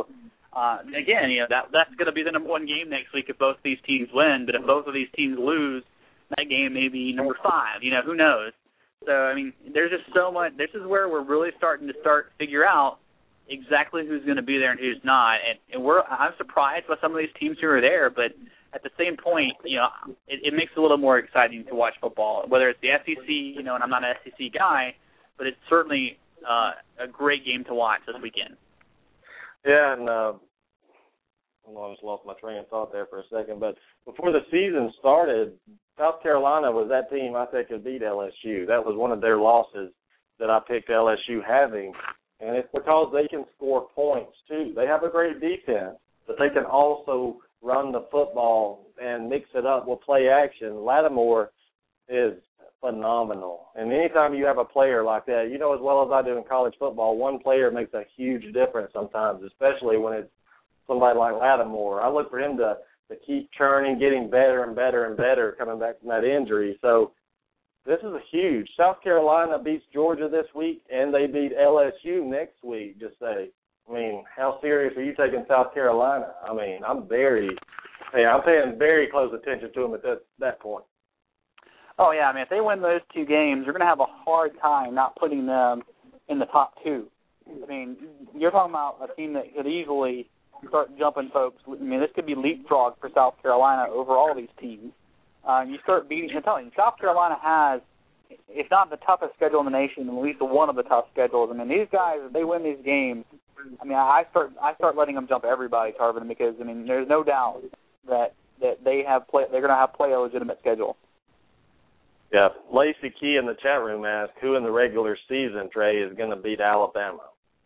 Uh, again, you know that that's going to be the number one game next week if both of these teams win. But if both of these teams lose, that game may be number five. You know, who knows? So I mean, there's just so much. This is where we're really starting to start figure out exactly who's going to be there and who's not. And, and we're I'm surprised by some of these teams who are there, but at the same point, you know, it, it makes it a little more exciting to watch football. Whether it's the S E C, you know, and I'm not an S E C guy, but it's certainly uh, a great game to watch this weekend.
Yeah, and uh, I just lost my train of thought there for a second. But before the season started, South Carolina was that team I think could beat L S U. That was one of their losses that I picked L S U having. And it's because they can score points, too. They have a great defense, but they can also run the football and mix it up with play action. Lattimore is phenomenal. And anytime you have a player like that, you know as well as I do in college football, one player makes a huge difference sometimes, especially when it's somebody like Lattimore. I look for him to, to keep churning, getting better and better and better coming back from that injury. So this is a huge. South Carolina beats Georgia this week, and they beat L S U next week. Just say, I mean, how serious are you taking South Carolina? I mean, I'm very, hey, I'm paying very close attention to them at that, that point.
Oh, yeah. I mean, if they win those two games, you're going to have a hard time not putting them in the top two. I mean, you're talking about a team that could easily start jumping folks. I mean, this could be leapfrog for South Carolina over all these teams. Uh, you start beating, I'm telling you, South Carolina has, if not the toughest schedule in the nation, at least one of the tough schedules. I mean, these guys, if they win these games, I mean, I start I start letting them jump everybody, Tarvin, because, I mean, there's no doubt that, that they have play, they're going to have play a legitimate schedule.
Yeah, Lacey Key in the chat room asked, who in the regular season, Trey, is going to beat Alabama?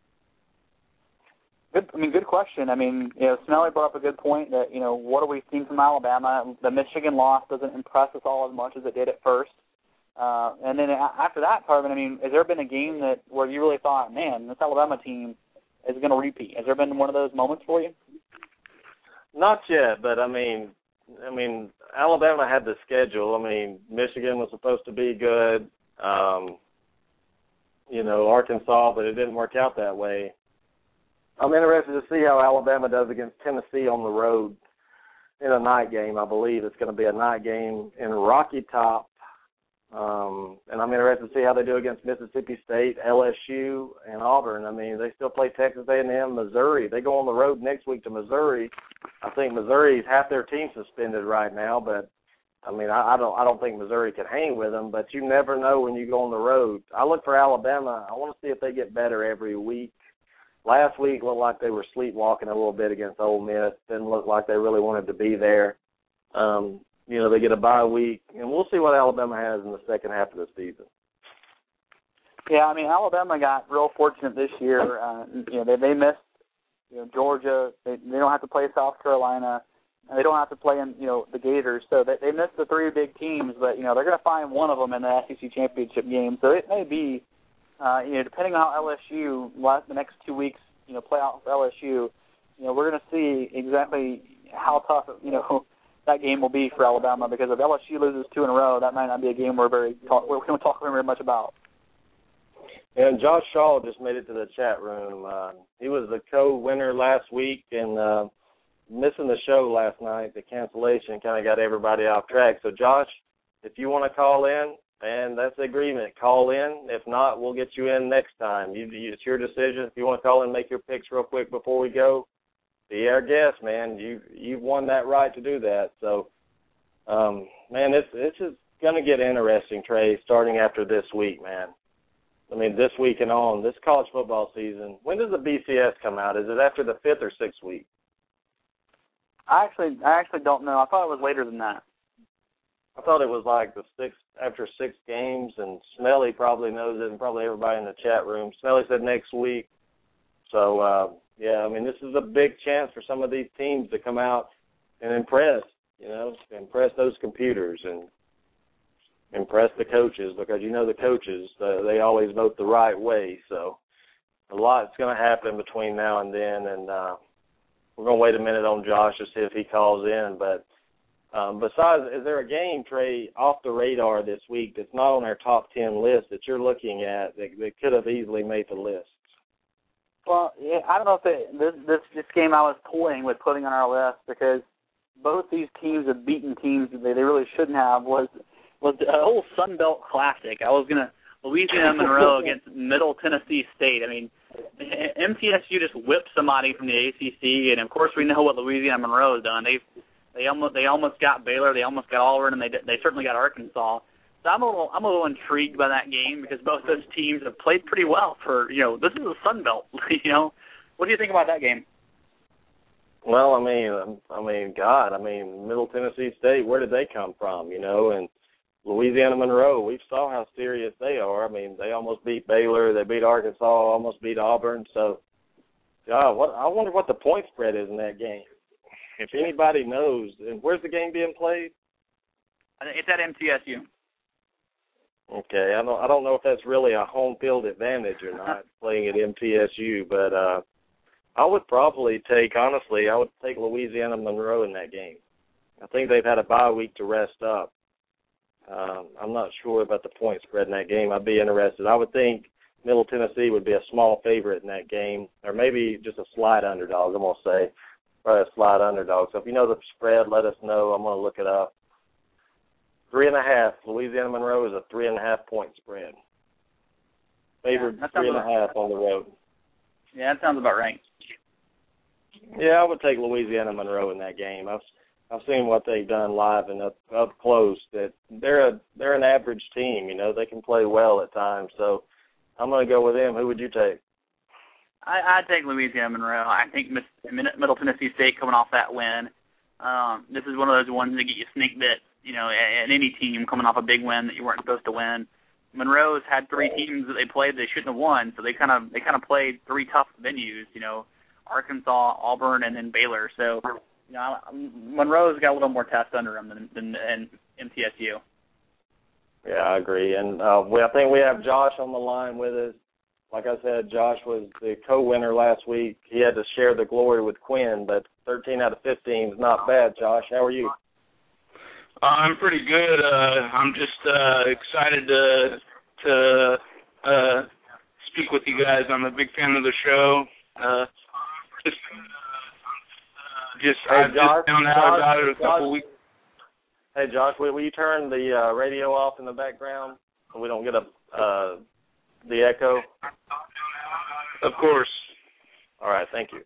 Good. I mean, good question. I mean, you know, Smelly brought up a good point that, you know, what are we seeing from Alabama? The Michigan loss doesn't impress us all as much as it did at first. Uh, and then after that, Tarvin, I mean, has there been a game that where you really thought, man, this Alabama team is going to repeat? Has there been one of those moments for you?
Not yet, but I mean, I mean, Alabama had the schedule. I mean, Michigan was supposed to be good. Um, you know, Arkansas, but it didn't work out that way. I'm interested to see how Alabama does against Tennessee on the road in a night game. I believe it's going to be a night game in Rocky Top. Um, and I'm interested to see how they do against Mississippi State, L S U, and Auburn. I mean, they still play Texas A and M, Missouri. They go on the road next week to Missouri. I think Missouri's half their team suspended right now, but I mean, I, I don't, I don't think Missouri can hang with them. But you never know when you go on the road. I look for Alabama. I want to see if they get better every week. Last week looked like they were sleepwalking a little bit against Ole Miss. Didn't look like they really wanted to be there. Um, you know, they get a bye week, and we'll see what Alabama has in the second half of the season.
Yeah, I mean, Alabama got real fortunate this year. Uh, you know, they they missed you know Georgia. They they don't have to play South Carolina, and they don't have to play in you know the Gators. So they they missed the three big teams, but you know they're going to find one of them in the S E C championship game. So it may be. Uh, you know, depending on how L S U last the next two weeks, you know, play out for L S U, you know, we're going to see exactly how tough, you know, that game will be for Alabama. Because if L S U loses two in a row, that might not be a game we're very talk, we're going to talk very much about.
And Josh Shaw just made it to the chat room. Uh, he was the co-winner last week, and uh, missing the show last night, the cancellation kind of got everybody off track. So, Josh, if you want to call in. And that's the agreement. Call in. If not, we'll get you in next time. You, you, it's your decision. If you want to call in, make your picks real quick before we go. Be our guest, man. You you've won that right to do that. So, um, man, this this is going to get interesting, Trey. Starting after this week, man. I mean, this week and on. This college football season. When does the B C S come out? Is it after the fifth or sixth week?
I actually I actually don't know. I thought it was later than that.
I thought it was like the six after six games, and Smelly probably knows it, and probably everybody in the chat room. Smelly said next week. So, uh, yeah, I mean, this is a big chance for some of these teams to come out and impress, you know, impress those computers and impress the coaches, because you know the coaches, uh, they always vote the right way. So a lot's going to happen between now and then, and uh, we're going to wait a minute on Josh to see if he calls in, but Um, besides, is there a game, Trey, off the radar this week that's not on our top ten list that you're looking at that, that could have easily made the list?
Well, yeah, I don't know if it, this this this game I was toying with putting on our list because both these teams have beaten teams that they, they really shouldn't have. Was was the whole Sun Belt Classic. I was gonna Louisiana Monroe against Middle Tennessee State. I mean, M T S U just whipped somebody from the A C C, and of course we know what Louisiana Monroe has done. They they almost they almost got Baylor, they almost got Auburn, and they they certainly got Arkansas. So I'm a little I'm a little intrigued by that game because both those teams have played pretty well for you know this is a Sun Belt. You know, what do you think about that game?
Well, I mean, I mean, God, I mean, Middle Tennessee State, where did they come from? You know, and Louisiana Monroe, we saw how serious they are. I mean, they almost beat Baylor, they beat Arkansas, almost beat Auburn. So, God, what I wonder what the point spread is in that game. If anybody knows, and where's the game being played?
It's at M T S U.
Okay, I don't I don't know if that's really a home field advantage or not, playing at M T S U, but uh, I would probably take, honestly, I would take Louisiana Monroe in that game. I think they've had a bye week to rest up. Um, I'm not sure about the point spread in that game. I'd be interested. I would think Middle Tennessee would be a small favorite in that game, or maybe just a slight underdog, I'm going to say. Probably a slight underdog. So if you know the spread, let us know. I'm going to look it up. Three and a half. Louisiana Monroe is a three and a half point spread. Favored
yeah,
three and a half on the road.
Yeah, that sounds about right.
Yeah, I would take Louisiana Monroe in that game. I've I've seen what they've done live and up up close. That they're a they're an average team. You know, they can play well at times. So I'm going to go with them. Who would you take?
I I'd take Louisiana Monroe. I think Middle Tennessee State coming off that win. Um, this is one of those ones that get you sneak bit. You know, and any team coming off a big win that you weren't supposed to win. Monroe's had three teams that they played they shouldn't have won, so they kind of they kind of played three tough venues. You know, Arkansas, Auburn, and then Baylor. So, you know, Monroe's got a little more test under them than, than, than M T S U.
Yeah, I agree. And uh, we, I think we have Josh on the line with us. Like I said, Josh was the co-winner last week. He had to share the glory with Quinn, but thirteen out of fifteen is not bad. Josh, how are you?
Uh, I'm pretty good. Uh, I'm just uh, excited to to uh, speak with you guys. I'm a big fan of the show. Uh, just, just
hey,
I
Josh,
just found out
Josh,
about it a couple
Josh,
weeks.
Hey, Josh, will, will you turn the uh, radio off in the background so we don't get a uh, the echo?
Of course.
All right, thank you.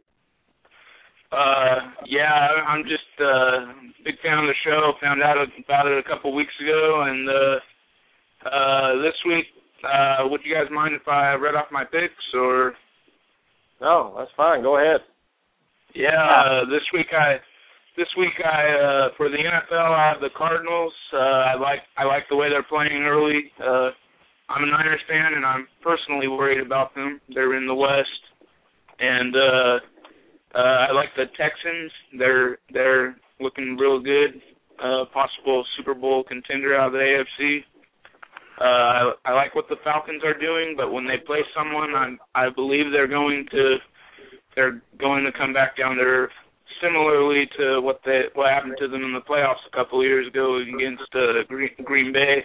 Uh, yeah, I'm just a uh, big fan of the show. Found out about it a couple weeks ago, and uh, uh, this week, uh, would you guys mind if I read off my picks, or?
No, that's fine. Go ahead.
Yeah, uh, this week I, this week I uh, for the N F L I have the Cardinals. Uh, I like I like the way they're playing early. Uh, I'm a Niners fan, and I'm personally worried about them. They're in the West, and. Uh, Uh, I like the Texans. They're they're looking real good. Uh, possible Super Bowl contender out of the A F C. Uh, I, I like what the Falcons are doing, but when they play someone, I I believe they're going to they're going to come back down to earth. Similarly to what they what happened to them in the playoffs a couple of years ago against uh, Green, Green Bay.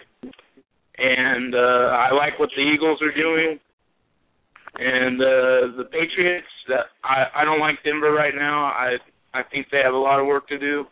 And uh, I like what the Eagles are doing. And uh, the Patriots, that I, I don't like Denver right now. I I think they have a lot of work to do.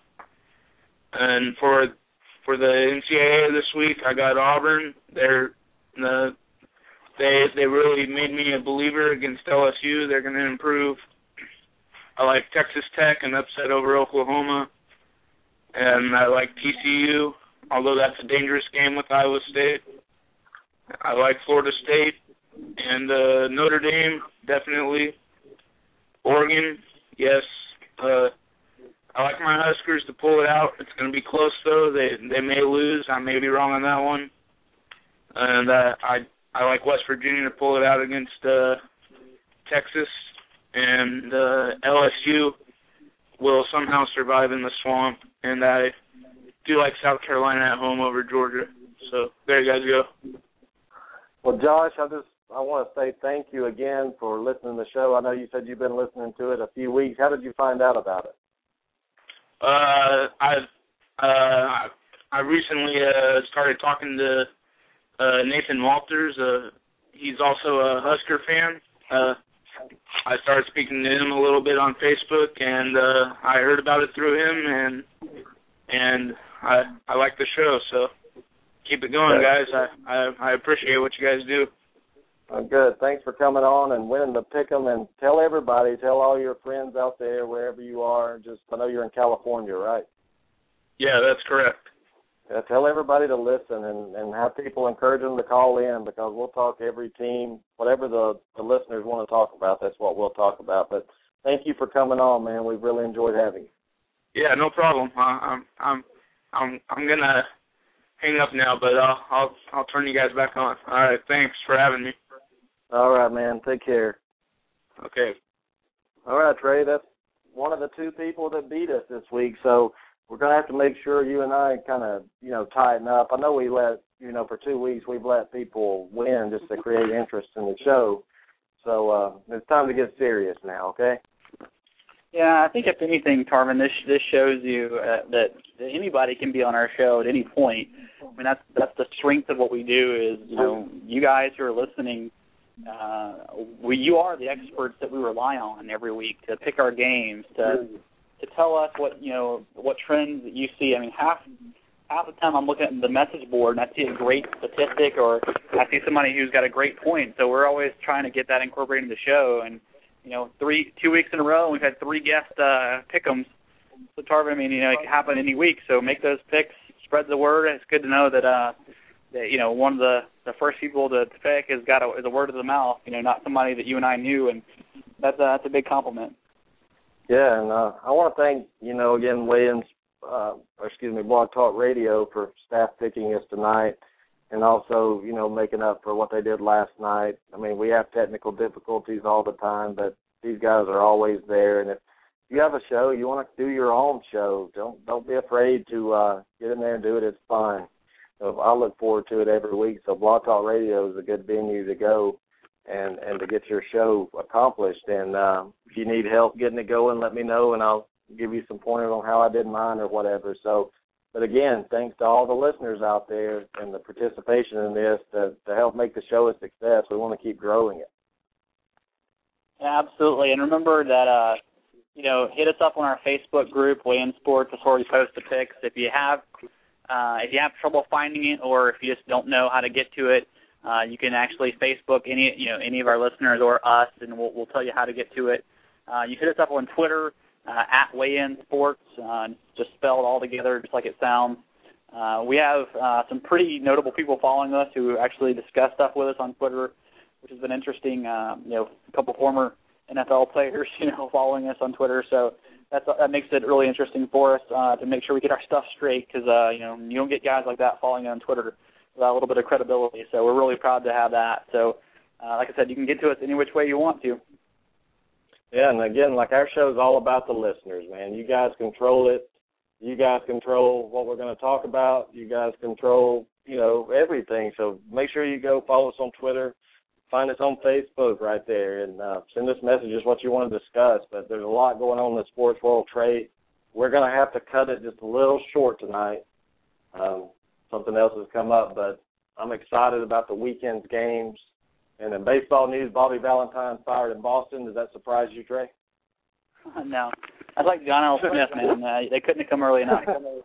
And for for the N C double A this week, I got Auburn. They're the they they really made me a believer against L S U. They're going to improve. I like Texas Tech and upset over Oklahoma. And I like T C U, although that's a dangerous game with Iowa State. I like Florida State. And uh, Notre Dame, definitely. Oregon, yes. Uh, I like my Huskers to pull it out. It's going to be close, though. They they may lose. I may be wrong on that one. And uh, I I like West Virginia to pull it out against uh, Texas. And uh, L S U will somehow survive in the swamp. And I do like South Carolina at home over Georgia. So there you guys go.
Well, Josh, I just I want to say thank you again for listening to the show. I know you said you've been listening to it a few weeks. How did you find out about it?
Uh, I uh, I recently uh, started talking to uh, Nathan Walters. Uh, he's also a Husker fan. Uh, I started speaking to him a little bit on Facebook, and uh, I heard about it through him, and and I I like the show. So keep it going, guys. I I, I appreciate what you guys do.
Oh, good. Thanks for coming on and winning the pick'em. And tell everybody, tell all your friends out there, wherever you are. Just I know you're in California, right?
Yeah, that's correct.
Yeah, tell everybody to listen and, and have people encourage them to call in, because we'll talk every team, whatever the, the listeners want to talk about, that's what we'll talk about. But thank you for coming on, man. We've really enjoyed having you.
Yeah, no problem. I, I'm I'm I'm I'm gonna hang up now, but I'll I'll I'll turn you guys back on. All right, thanks for having me.
All right, man. Take care.
Okay.
All right, Trey. That's one of the two people that beat us this week, so we're going to have to make sure you and I kind of, you know, tighten up. I know we let, you know, for two weeks we've let people win just to create interest in the show. So uh, it's time to get serious now, okay?
Yeah, I think if anything, Tarvin, this this shows you uh, that, that anybody can be on our show at any point. I mean, that's that's the strength of what we do is, you know, you guys who are listening, uh, we you are the experts that we rely on every week to pick our games, to to tell us what, you know, what trends that you see. I mean, half half the time I'm looking at the message board and I see a great statistic, or I see somebody who's got a great point. So we're always trying to get that incorporated in the show. And you know, three two weeks in a row we've had three guest uh, pick'ems. So Tarvin, I mean, you know, it can happen any week. So make those picks, spread the word. It's good to know that uh, that you know one of the, the first people to pick has got a, is a word of the mouth. You know, not somebody that you and I knew, and that's a, that's a big compliment.
Yeah, and uh, I want to thank, you know, again, Wayans, uh, or excuse me, Blog Talk Radio for staff picking us tonight, and also, you know, making up for what they did last night. I mean, we have technical difficulties all the time, but these guys are always there. And if you have a show, you want to do your own show, don't don't be afraid to uh, get in there and do it. It's fun. So I look forward to it every week. So Blog Talk Radio is a good venue to go and, and to get your show accomplished. And uh, if you need help getting it going, let me know, and I'll give you some pointers on how I did mine or whatever. So, but again, thanks to all the listeners out there and the participation in this to, to help make the show a success. We want to keep growing it.
Yeah, absolutely. And remember that, uh, you know, hit us up on our Facebook group, Weigh In Sports. That's where we post the picks. If you have, uh, if you have trouble finding it, or if you just don't know how to get to it, uh, you can actually Facebook any, you know, any of our listeners or us, and we'll, we'll tell you how to get to it. Uh, you hit us up on Twitter. Uh, at Weigh In Sports, uh, just spelled all together, just like it sounds. Uh, we have uh, some pretty notable people following us who actually discuss stuff with us on Twitter, which has been interesting. Uh, you know, a couple former N F L players, you know, following us on Twitter. So that's that makes it really interesting for us uh, to make sure we get our stuff straight, because uh, you know, you don't get guys like that following on Twitter without a little bit of credibility. So we're really proud to have that. So, uh, like I said, you can get to us any which way you want to.
Yeah, and again, like our show's all about the listeners, man. You guys control it. You guys control what we're going to talk about. You guys control, you know, everything. So make sure you go follow us on Twitter. Find us on Facebook right there, and uh, send us messages what you want to discuss. But there's a lot going on in the sports world, Trey. We're going to have to cut it just a little short tonight. Um, something else has come up, but I'm excited about the weekend's games. And in baseball news, Bobby Valentine fired in Boston. Does that surprise you, Trey?
No. I like John L. Smith, man. Uh, they couldn't have come early enough.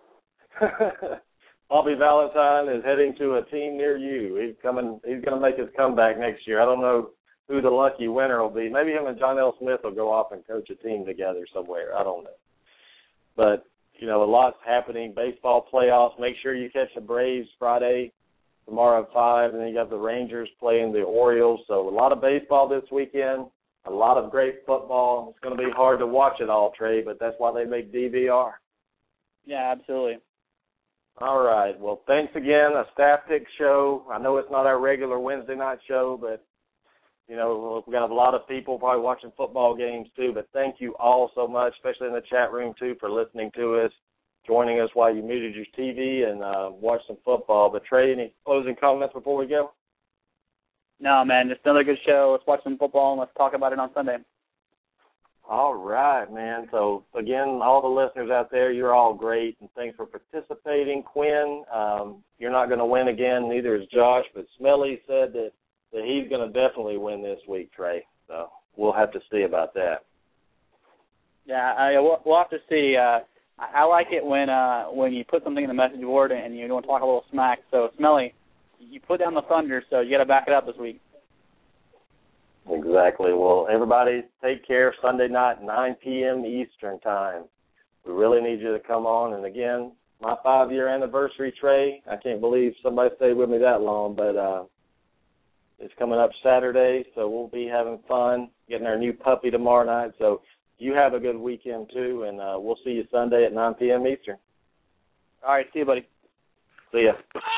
Bobby Valentine is heading to a team near you. He's coming. He's going to make his comeback next year. I don't know who the lucky winner will be. Maybe him and John L. Smith will go off and coach a team together somewhere. I don't know. But, you know, a lot's happening. Baseball playoffs. Make sure you catch the Braves Friday. Tomorrow at five, and then you have the Rangers playing the Orioles. So a lot of baseball this weekend, a lot of great football. It's going to be hard to watch it all, Trey, but that's why they make D V R.
Yeah, absolutely.
All right. Well, thanks again. A staff pick show. I know it's not our regular Wednesday night show, but, you know, we've got a lot of people probably watching football games too. But thank you all so much, especially in the chat room too, for listening to us, joining us while you muted your T V and uh, watched some football. But, Trey, any closing comments before we go?
No, man, just another good show. Let's watch some football and let's talk about it on Sunday.
All right, man. So, again, all the listeners out there, you're all great, and thanks for participating. Quinn, um, you're not going to win again, neither is Josh, but Smelly said that, that he's going to definitely win this week, Trey. So we'll have to see about that.
Yeah, I, we'll, we'll have to see. Uh, I, I like it when uh, when you put something in the message board and you want to talk a little smack. So, Smelly, you put down the thunder, so you got to back it up this week.
Exactly. Well, everybody take care. Sunday night, nine p.m. Eastern time. We really need you to come on. And, again, my five-year anniversary, Trey. I can't believe somebody stayed with me that long, but uh, it's coming up Saturday, so we'll be having fun, getting our new puppy tomorrow night. So you have a good weekend, too, and uh, we'll see you Sunday at nine p.m. Eastern.
All right. See you, buddy.
See ya.